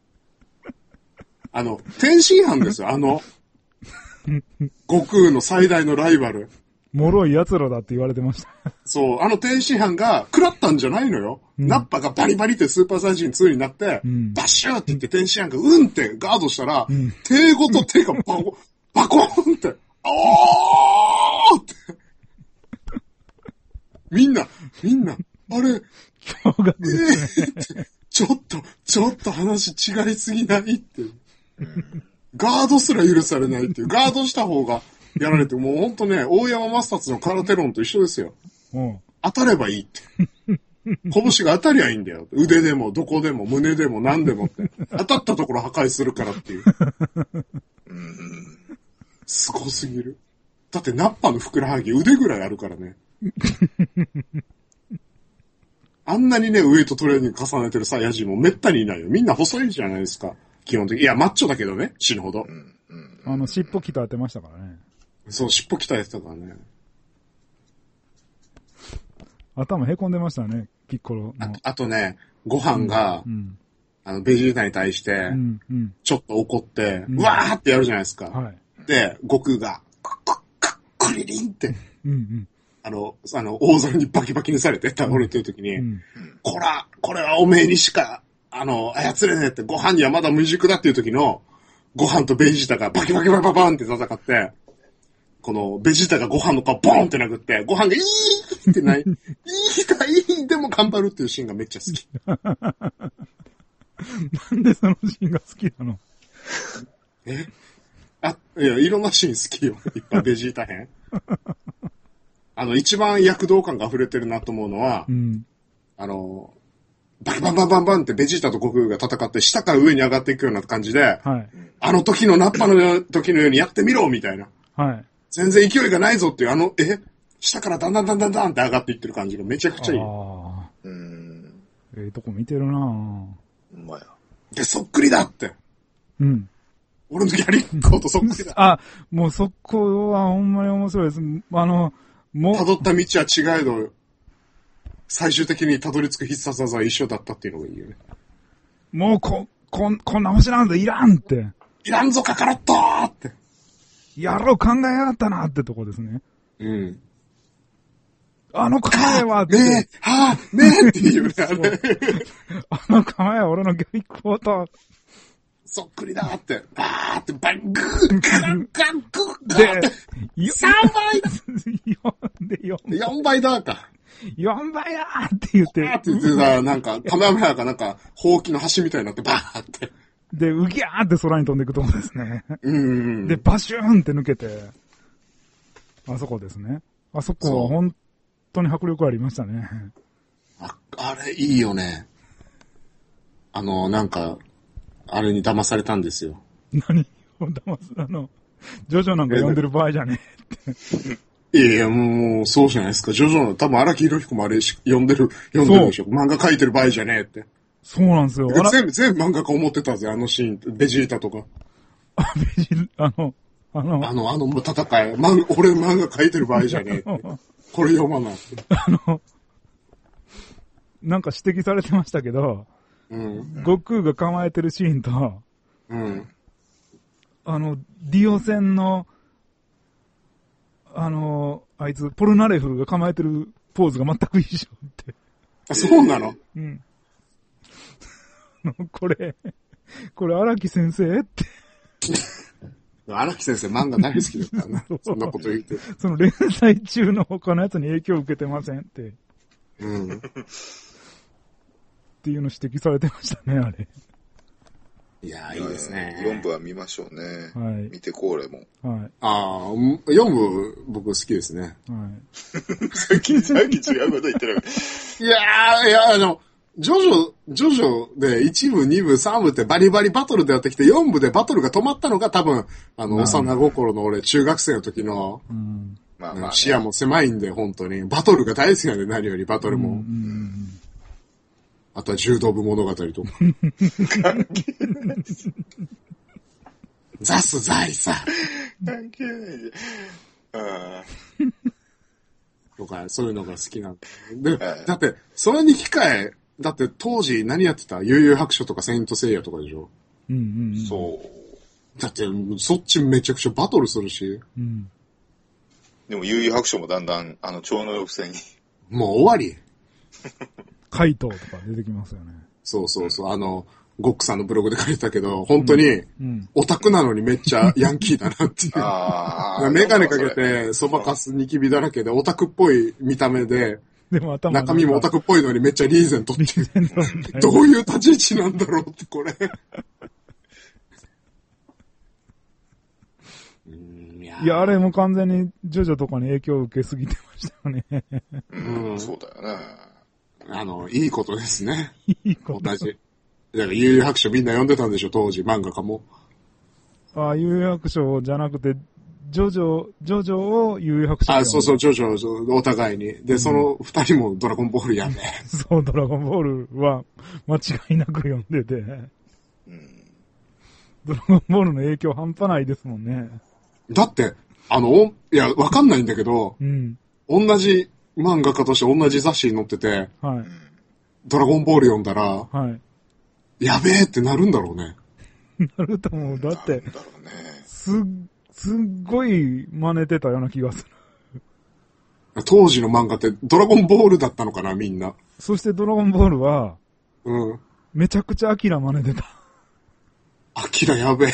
天津飯ですよ、悟空の最大のライバル。 脆い奴らだって言われてました。 そう、天津飯が食らったんじゃないのよ。ナッパがバリバリってスーパーサイジン2になって、バッシューって言って天津飯がうんってガードしたら、手ごと手がバコーンって、おーって。みんな、あれ、 驚愕ですね。 ちょっと話違いすぎないって。ガードすら許されないっていう。ガードした方がやられて、もうほんとね、大山マスタツの空手論と一緒ですよ。当たればいいって。拳が当たりゃいいんだよ。腕でも、どこでも、胸でも、何でもって。当たったところ破壊するからっていう。すごすぎる。だってナッパのふくらはぎ腕ぐらいあるからね。 あんなにね、ウエイトトレーニング重ねてるサイヤ人もめったにいないよ。みんな細いじゃないですか。基本的に。いや、マッチョだけどね、死ぬほど。 尻尾鍛えてましたからね。 そう、尻尾鍛えてたからね。 頭へこんでましたね、ピッコロの。 あとね、ご飯が、ベジータに対して、ちょっと怒って、わーってやるじゃないですか。はい、で、悟空が、クリリンって、大空にバキバキにされて倒れてる時に、これはおめえにしか、操れねえって、ご飯にはまだ未熟だっていう時の、ご飯とベジータがバキバキバキババンって戦って、このベジータがご飯の顔ボーンって殴って、ご飯がいーってない、いいでも頑張るっていうシーンがめっちゃ好き。 なんでそのシーンが好きなの？ いや、いろんなシーン好きよ。いっぱいベジータ編。一番躍動感が溢れてるなと思うのは、バキバンバンバンバンってベジータと悟空が戦って下から上に上がっていくような感じで、はい、あの時のナッパの時のようにやってみろみたいな。はい。全然勢いがないぞっていう、下からだんだんって上がっていってる感じがめちゃくちゃいい。 とこ見てるなぁ。 うまいや。 で、そっくりだって。俺のギャリッコとそっくりだ。 もうそこはほんまに面白いです。 辿った道は違えど、最終的に辿り着く必殺技は一緒だったっていうのがいいよね。 もうこんな星なんぞいらんって。 いらんぞカカロットーって。 やろう考えやがったなってとこですね。あの構えはって。 ねえっていうね、あれ。 あの構えは俺のギャリッコと。 そっくりだって。バーってバリグーガンガングーで、 3倍だ !4 倍だか。 4倍だって言って。 って言ってさ、なんか、カメラマンがなんか、ほうきの端みたいになってバーって。 で、うぎゃーって空に飛んでいくとこですね。で、バシューンって抜けて、あそこですね。あそこは本当に迫力ありましたね。 あれいいよね。なんか、あれに騙されたんですよ。 何を騙すジョジョなんか読んでる場合じゃねえって。 いや、もう、そうじゃないですか。ジョジョの、多分荒木博彦もあれ読んでるでしょ。漫画描いてる場合じゃねえって。 そうなんですよ。 全部漫画家思ってたぜ、あのシーン。ベジータとか。もう戦い。俺漫画描いてる場合じゃねえって。これ読まないって。 なんか指摘されてましたけど、悟空が構えてるシーンと、ディオ戦の、あいつ、ポルナレフが構えてるポーズが全く一緒って。 そうなの？ これ、荒木先生って。 荒木先生漫画大好きですからね。そんなこと言って。 その連載中の他のやつに影響を受けてませんって。っていうの指摘されてましたね、あれ。 いやー、いいですね。 4部は見ましょうね。はい。見てこう、俺も。 はい。 4部、僕好きですね。 はい。 さっき違うこと言ってる。 いや、ジョジョで1部、2部、3部ってバリバリバトルでやってきて、4部でバトルが止まったのが多分、幼心の俺、中学生の時の、視野も狭いんで、本当に。バトルが大好きなんで、何よりバトルも。あとは柔道部物語とか。 関係ないし。 ザス財さ。 関係ないじゃん。 とか、そういうのが好きなんで。だって、それに引き換え、だって当時何やってた？悠々白書とかセイントセイヤとかでしょ？ そう。 だって、そっちめちゃくちゃバトルするし。 でも悠々白書もだんだん、超能力戦に。 もう終わり。 怪盗とか出てきますよね。 そう。ゴックさんのブログで書いてたけど、本当に、オタクなのにめっちゃヤンキーだなっていう。メガネかけて、そばかすニキビだらけで、オタクっぽい見た目で、 でも中身もオタクっぽいのにめっちゃリーゼントっていう。どういう立ち位置なんだろうって、これ。 いや、あれも完全にジョジョとかに影響を受けすぎてましたよね。 そうだよね。 いいことですね。 いいこと。 同じ。だから、悠々白書みんな読んでたんでしょ、当時、漫画家も。 悠々白書じゃなくて、 ジョジョを誘惑してあ、そう、ジョジョ、お互いに。で、その二人もドラゴンボールやね。 そう、ドラゴンボールは間違いなく読んでて。ドラゴンボールの影響半端ないですもんね。 だって、いや、わかんないんだけど、同じ漫画家として同じ雑誌に載ってて、はい、ドラゴンボール読んだら、はい、やべえってなるんだろうね。 なると思う。だって、すっごい真似てたような気がする。当時の漫画ってドラゴンボールだったのかな、みんな。 そしてドラゴンボールは、めちゃくちゃアキラ真似てた。 アキラやべえ。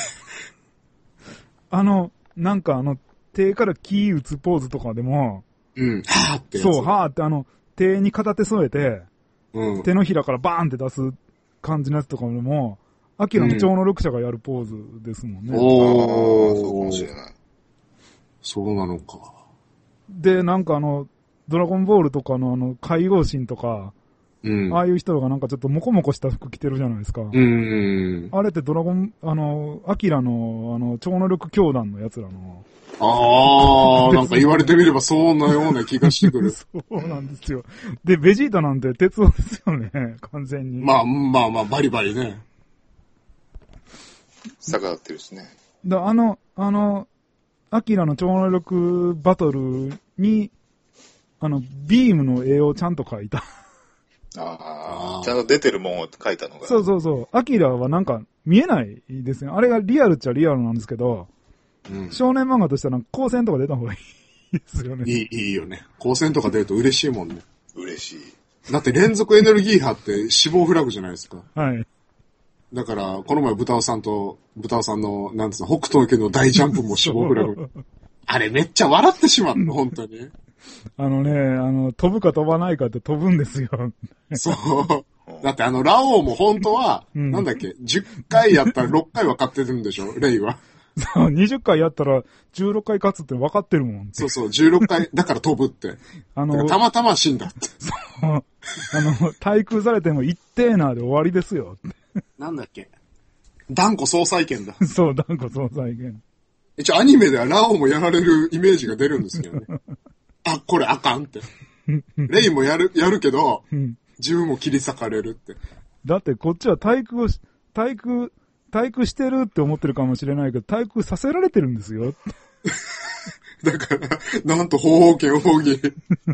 なんか手から木打つポーズとかでも、 はーってやつ。 そう、はーって手に片手添えて、手のひらからバーンって出す感じのやつとかでも、アキラの超能力者がやるポーズですもんね。 そうかもしれない。 そうなのか。で、 なんかドラゴンボールとかの海王神とか、ああいう人がなんかちょっとモコモコした服着てるじゃないですか。あれってドラゴン、アキラの超能力教団のやつらの。 なんか言われてみればそうなような気がしてくる。 そうなんですよ。で、ベジータなんて鉄夫ですよね、完全に。 まあ、バリバリね。 逆らってるしね。 アキラの超能力バトルに、ビームの絵をちゃんと描いた。 ちゃんと出てるもんを描いたのが。 そう。アキラはなんか見えないですね。あれがリアルっちゃリアルなんですけど、少年漫画としては光線とか出た方がいいですよね。 いいよね。光線とか出ると嬉しいもんね。 嬉しい。 だって連続エネルギー波って死亡フラグじゃないですか。 はい。 だから、この前、豚尾さんの、なんつうの、北斗家の大ジャンプも死亡フラグ。あれめっちゃ笑ってしまうの、本当に。 飛ぶか飛ばないかって飛ぶんですよ。 そう。だってラオウも本当は、なんだっけ、10回やったら6回は勝ってるんでしょ、レイは。 そう、20回やったら16回勝つって分かってるもん。 そう、16回、だから飛ぶって。たまたま死んだって。 そう。対空されても一定なで終わりですよ。 なんだっけ。断固総裁権だ。 そう、断固総裁権。 一応アニメではラオウもやられるイメージが出るんですけどね。これあかんって。レイもやるけど、自分も切り裂かれるって。 だってこっちは対空してるって思ってるかもしれないけど、対空させられてるんですよ。 だから、なんと方法剣奥義。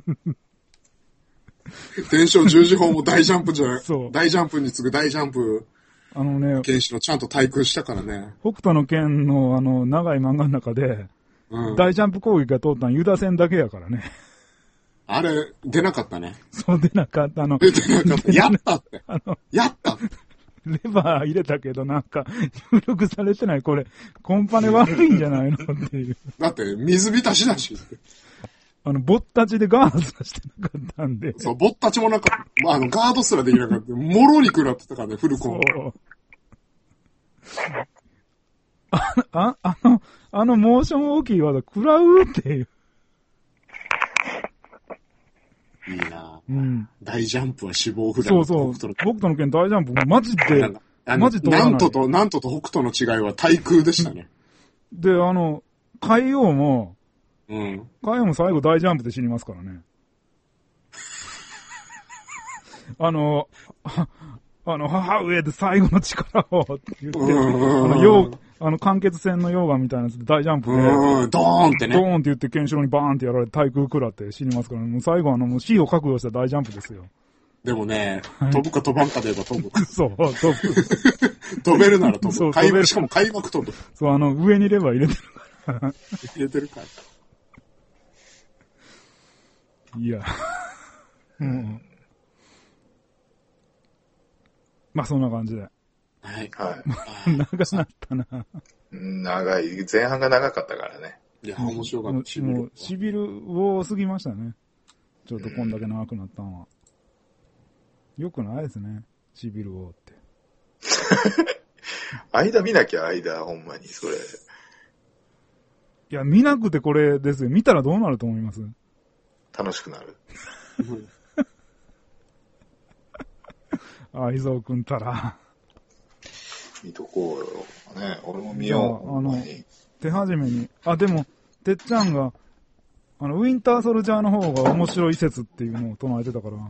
天正十字砲も大ジャンプ大ジャンプに次ぐ大ジャンプ。剣士のちゃんと対空したからね。 北斗の剣の長い漫画の中で、大ジャンプ攻撃が通ったのユダ戦だけやからね。 あれ、出なかったね。 そう、出なかった。 出なかった。やったって。やったレバー入れたけどなんか、入力されてない。これ、コンパネ悪いんじゃないのっていう。 だって、水浸しだし。 ぼったちでガードさしてなかったんで。 そう、ぼったちもなんか、ガードすらできなかった。もろに食らってたからね、フルコン。 モーション大きい技食らうっていう。 いいなぁ。大ジャンプは死亡フラグ。 そう。北斗の剣大ジャンプ、マジでなんとと北斗の違いは対空でしたね。 で、海王も、海王も最後大ジャンプで死にますからね。母上で最後の力をって言って、間欠戦の溶岩みたいなやつで大ジャンプで、 ドーンってね。 ドーンって言ってケンシロウにバーンってやられて対空食らって死にますからね。もう最後もう死を覚悟した大ジャンプですよ。 でもね、飛ぶか飛ばんかで言えば飛ぶ。 そう、飛ぶ。 飛べるなら飛ぶ。そう飛べる。しかも開幕飛ぶ。 そう、上にレバー入れてるから。 入れてるから。 いや。まあそんな感じで。 はい。 長くなったな。 長い。前半が長かったからね。 いや、面白かった。 もう、しびる多すぎましたね。ちょっとこんだけ長くなったのは。よくないですね。しびる多って。 間見なきゃ、ほんまに、それ。いや、見なくてこれですよ。見たらどうなると思います？ 楽しくなる。 愛蔵くんたら。 見とこうよ。ね、俺も見よう。 手始めに。でも、 てっちゃんが、ウィンターソルジャーの方が面白い説っていうのを唱えてたから。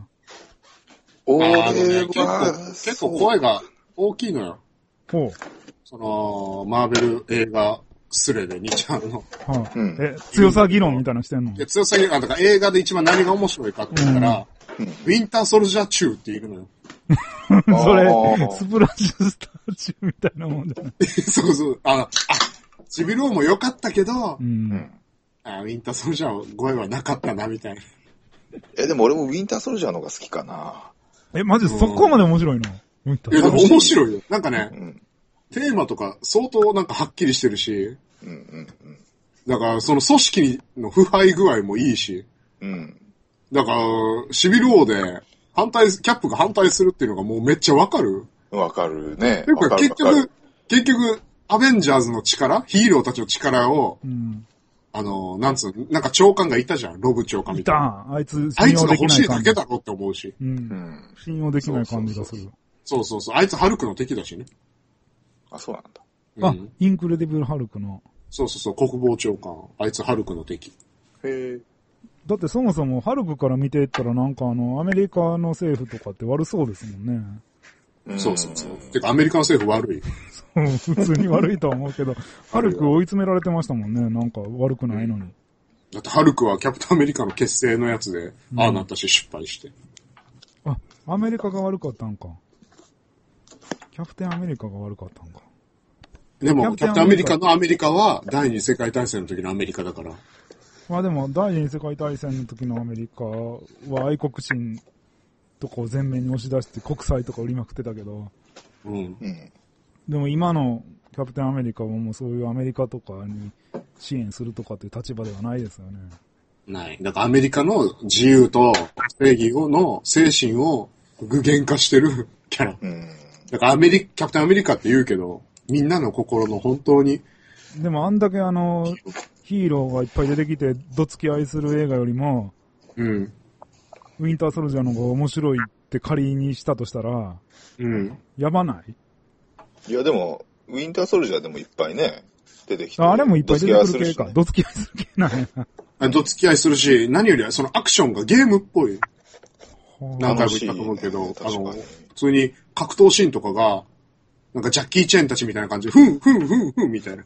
結構声が大きいのよ。 ほう。 マーベル映画スレで2ちゃんの。 はあ、強さ議論みたいなのしてんの？ 強さ議論、だから映画で一番何が面白いかって言ったら、ウィンターソルジャー中って言うのよ。 それ、スプラッシュスター中みたいなもんじゃない？ そうそう。シビル王も良かったけど、ウィンターソルジャーは声はなかったな、みたいな。 でも俺もウィンターソルジャーの方が好きかな。 マジそこまで面白いの？ ウィンターソルジャー。面白いよ。なんかね、テーマとか相当なんかはっきりしてるし、だからその組織の腐敗具合もいいし、だから、シビル王でキャップが反対するっていうのがもうめっちゃわかる？ わかるね。 結局、アベンジャーズの力、ヒーローたちの力を、なんか長官がいたじゃん、ロブ長官みたいな。 あいつが欲しいだけだろって思うし。 信用できない感じがする。 そう。あいつハルクの敵だしね。 そうなんだ。 インクレディブルハルクの。 そう、国防長官。あいつハルクの敵。 だってそもそもハルクから見ていったらなんかアメリカの政府とかって悪そうですもんね。 そう。てかアメリカの政府悪い。 そう、普通に悪いとは思うけど、ハルク追い詰められてましたもんね。なんか悪くないのに。 だってハルクはキャプテンアメリカの結成のやつで、ああなったし失敗して。 アメリカが悪かったんか。キャプテンアメリカが悪かったんか。 でも、キャプテンアメリカのアメリカは、第二次世界大戦の時のアメリカだから。 でも、第二次世界大戦の時のアメリカは愛国心とかを前面に押し出して国債とか売りまくってたけど。でも今のキャプテンアメリカはもうそういうアメリカとかに支援するとかっていう立場ではないですよね。 ない。だからアメリカの自由と正義の精神を具現化してるキャラ。だからキャプテンアメリカって言うけど、みんなの心の本当に。 でもあんだけヒーローがいっぱい出てきて、どつき合いする映画よりも、ウィンターソルジャーの方が面白いって仮にしたとしたら、やばない？ いやでも、ウィンターソルジャーでもいっぱいね、出てきて。 あれもいっぱい出てくる系か。どつき合いする系なんや。 どつき合いするし、何よりそのアクションがゲームっぽい。何回も言ったと思うけど、普通に格闘シーンとかが、なんかジャッキー・チェンたちみたいな感じで、ふんみたいな。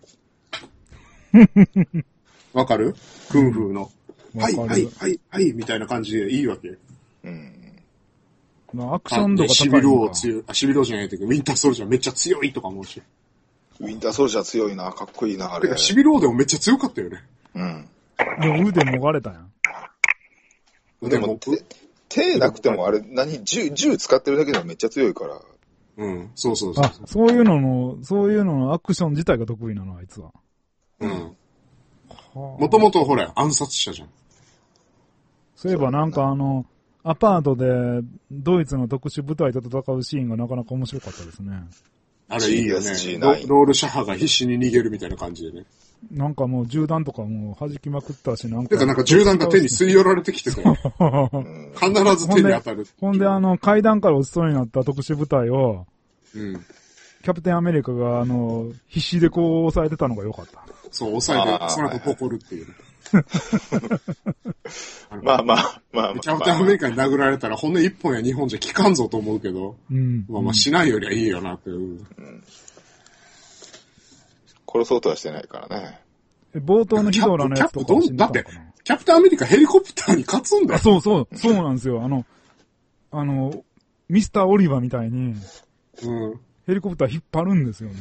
わかる？クンフーの。はいみたいな感じでいいわけ。 アクション度が高い。 シビル王強い。シビル王じゃないけど、ウィンターソルジャーめっちゃ強いとか思うし。 ウィンターソルジャー強いな、かっこいいな、あれ。 シビル王でもめっちゃ強かったよね。 でも腕もがれたやん。 でも、手なくてもあれ、銃使ってるだけでもめっちゃ強いから。 そう。 そういうののアクション自体が得意なの、あいつは。 もともとほら、暗殺者じゃん。 そういえばなんかアパートでドイツの特殊部隊と戦うシーンがなかなか面白かったですね。 あれいいよね。ロールシャハが必死に逃げるみたいな感じでね。 なんかもう銃弾とかも弾きまくったし、なんか銃弾が手に吸い寄られてきてたよ。必ず手に当たる。 ほんで階段から落ちそうになった特殊部隊を、キャプテンアメリカが必死でこう抑えてたのが良かった。 そう、抑えて、その後怒るっていう。 まあ。 キャプテンアメリカに殴られたら骨一本や二本じゃ効かんぞと思うけど、しないよりはいいよなっていう。 殺そうとはしてないからね。 冒頭のヒドラのやつとかだって、キャプテンアメリカヘリコプターに勝つんだよ。 そうなんですよ。ミスターオリバーみたいに、ヘリコプター引っ張るんですよね。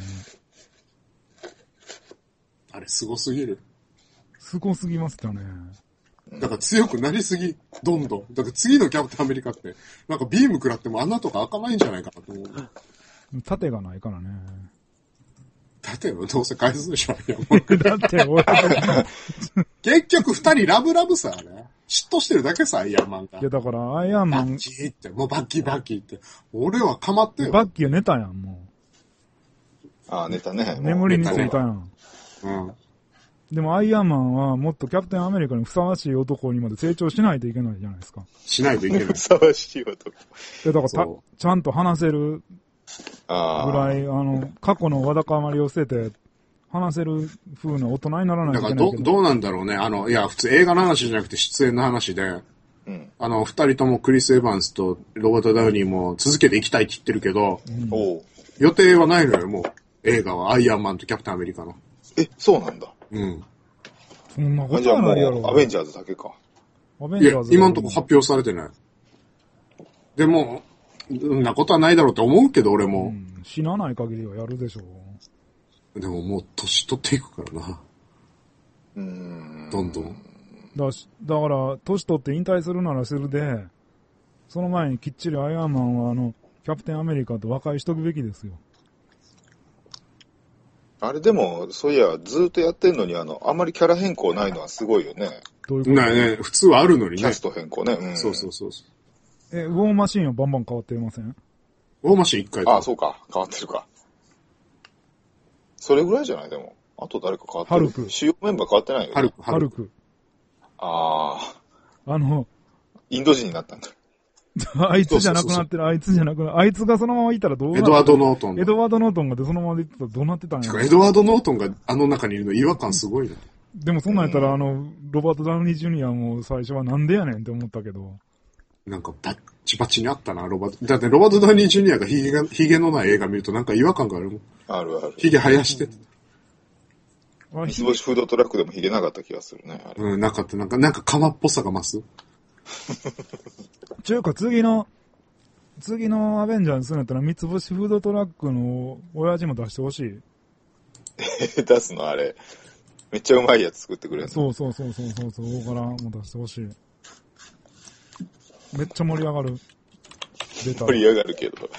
あれ、すごすぎる。 すごすぎましたね。 だから強くなりすぎ、どんどん。だから次のキャプテンアメリカって、なんかビーム食らっても穴とか開かないんじゃないかなと思う。 盾がないからね。 盾はどうせ返すでしょ、 だって俺結局二人ラブラブさ、あれ。嫉妬してるだけさ、アイアンマンが。 いや、だからアイアンマン。 バッキーって、もうバッキーって。俺はかまってよ。 バッキーは寝たやん、もう。寝たね。 眠りについたやん。でもアイアンマンはもっとキャプテンアメリカにふさわしい男にまで成長しないといけないじゃないですか。 しないといけない。 ふさわしい男。いや、だからちゃんと話せるぐらい、過去のわだかまりを捨てて話せる風な大人にならないといけないけど。 だからどうなんだろうね。いや、普通映画の話じゃなくて出演の話で、うん、二人ともクリス・エヴァンスとロバート・ダウニーも続けていきたいって言ってるけど、うん、予定はないのよ、もう。映画はアイアンマンとキャプテンアメリカの。 そうなんだ。 うん。そんなことはないやろ。アベンジャーズだけか。 いや、今のところ発表されてない。でも、そんなことはないだろうと思うけど、俺も。 死なない限りはやるでしょう。でももう年取っていくからな。どんどん。 だから、年取って引退するならするで、その前にきっちりアイアンマンはキャプテンアメリカと和解しとくべきですよ。 あれでも、そういや、ずっとやってんのに、あんまりキャラ変更ないのはすごいよね。 どういうことないね。普通はあるのにね。 キャスト変更ね。 うん、そう。 ウォーマシーンはバンバン変わってません？ ウォーマシーン一回あ、そうか。変わってるか。それぐらいじゃないでも。あと誰か変わってる？ハルク。主要メンバー変わってないよね。 ハルク。 ああ。インド人になったんだ。 あいつじゃなくなってる、あいつがそのままいたらどうなってエドワード・ノートン。 エドワード・ノートンがでそのままでいってたらどうなってたんやろ。 エドワード・ノートンがあの中にいるの違和感すごいね。 でもそんなんやったらロバート・ダウニー・ジュニアも最初はなんでやねんって思ったけど。 なんかバッチバチにあったな、だってロバート・ダウニー・ジュニアがヒゲのない映画見るとなんか違和感があるもん。 あるある。 ヒゲ生やして。 三つ星フードトラックでもヒゲなかった気がするね。 なかった。なんか釜っぽさが増す。 ちゅうか次のアベンジャーにするんやったら三つ星フードトラックの親父も出してほしい。 出すのあれ。めっちゃうまいやつ作ってくれるの。 そう。大柄も出してほしい。めっちゃ盛り上がる。 盛り上がるけど。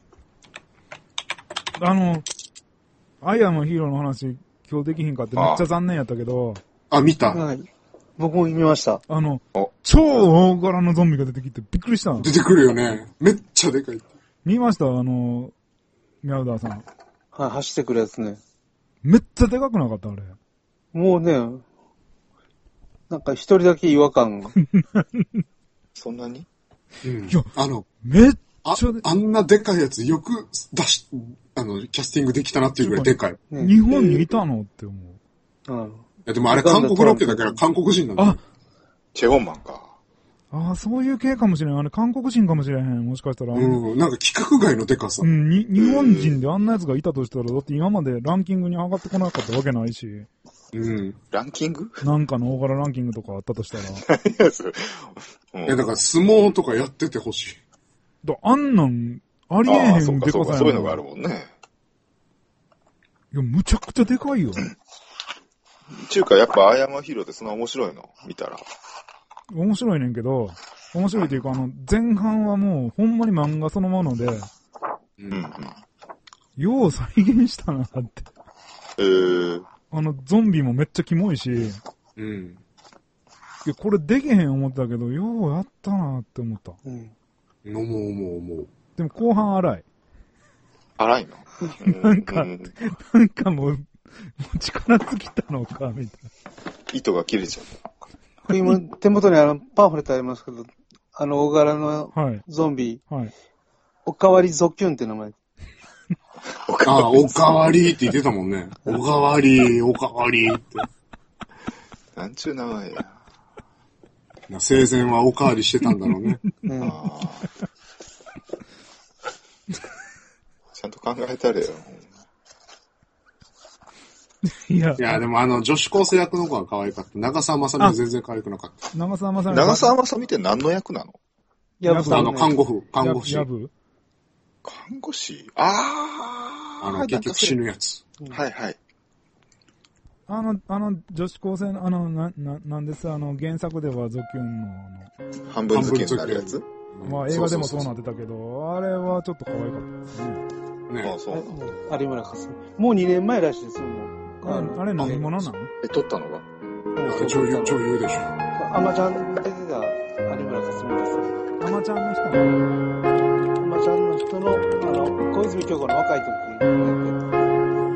アイアンマンヒーローの話、今日できひんかってめっちゃ残念やったけど。 見た。 はい。僕も見ました。 超大柄のゾンビが出てきてびっくりしたの。 出てくるよね。めっちゃでかい。 見ましたミャウダーさん。 はい、走ってくるやつね。 めっちゃでかくなかったあれ。 もうね、なんか一人だけ違和感が。 そんなに？ いや、めっちゃあんなでかいやつよくキャスティングできたなっていうぐらいでかい。 日本にいたのって思う。 いやでもあれ韓国ロケだから韓国人なんだよ。 チェホンマンか。 そういう系かもしれん。韓国人かもしれへん。もしかしたら。 なんか規格外のでかさ。 日本人であんなやつがいたとしたら、だって今までランキングに上がってこなかったわけないし。 ランキング？ なんかの大柄ランキングとかあったとしたら。 いや、だから相撲とかやっててほしい。 あんなんありえへんでかさやそういうのがあるもんね。 いや、むちゃくちゃでかいよ。 ちゅうか、やっぱアイアンマンヒーローってそんな面白いの見たら。 面白いねんけど、面白いというか、前半はもう、ほんまに漫画そのもので、よう再現したなって。ゾンビもめっちゃキモいし、いや、これできへん思ったけど、ようやったなって思った。 思う。 でも後半荒い。 荒いのなんかもう力尽きたのか、みたいな。 糸が切れちゃった。 今、手元にパンフレットありますけど、大柄のゾンビ、おかわりゾッキュンって名前。 おかわりって言ってたもんね。おかわりって。 なんちゅう名前や。 生前はおかわりしてたんだろうね。 ちゃんと考えたれよ。 いや、でも女子高生役の子が可愛かった。長澤まさみは全然可愛くなかった。 長澤まさみって何の役なの？ 看護師。看護師？結局死ぬやつ。 はいはい。 女子高生の、なんです原作ではゾキュンの半分ズキュンになるやつ？ まあ映画でもそうなってたけど、あれはちょっと可愛かったですね。 そう。有村架純。もう2年前らしいですよ、もう。 あれ何者なの？ 撮ったのが？ 女優でしょ。 アマちゃん出てた有村架純です。 アマちゃんの人の、小泉京子の若い時にやってた。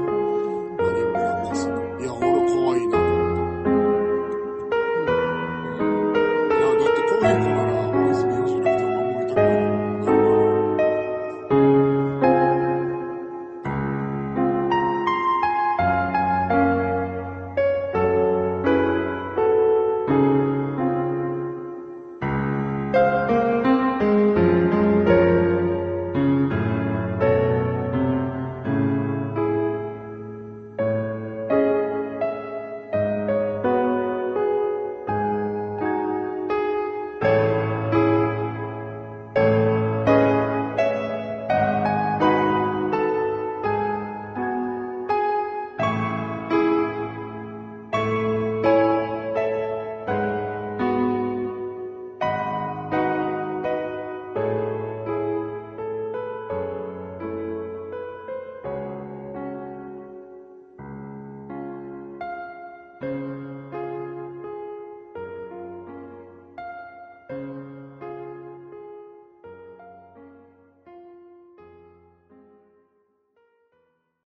いや、俺可愛いな。だってこういう子なら、大泉洋じゃなくて守りたくない。 す。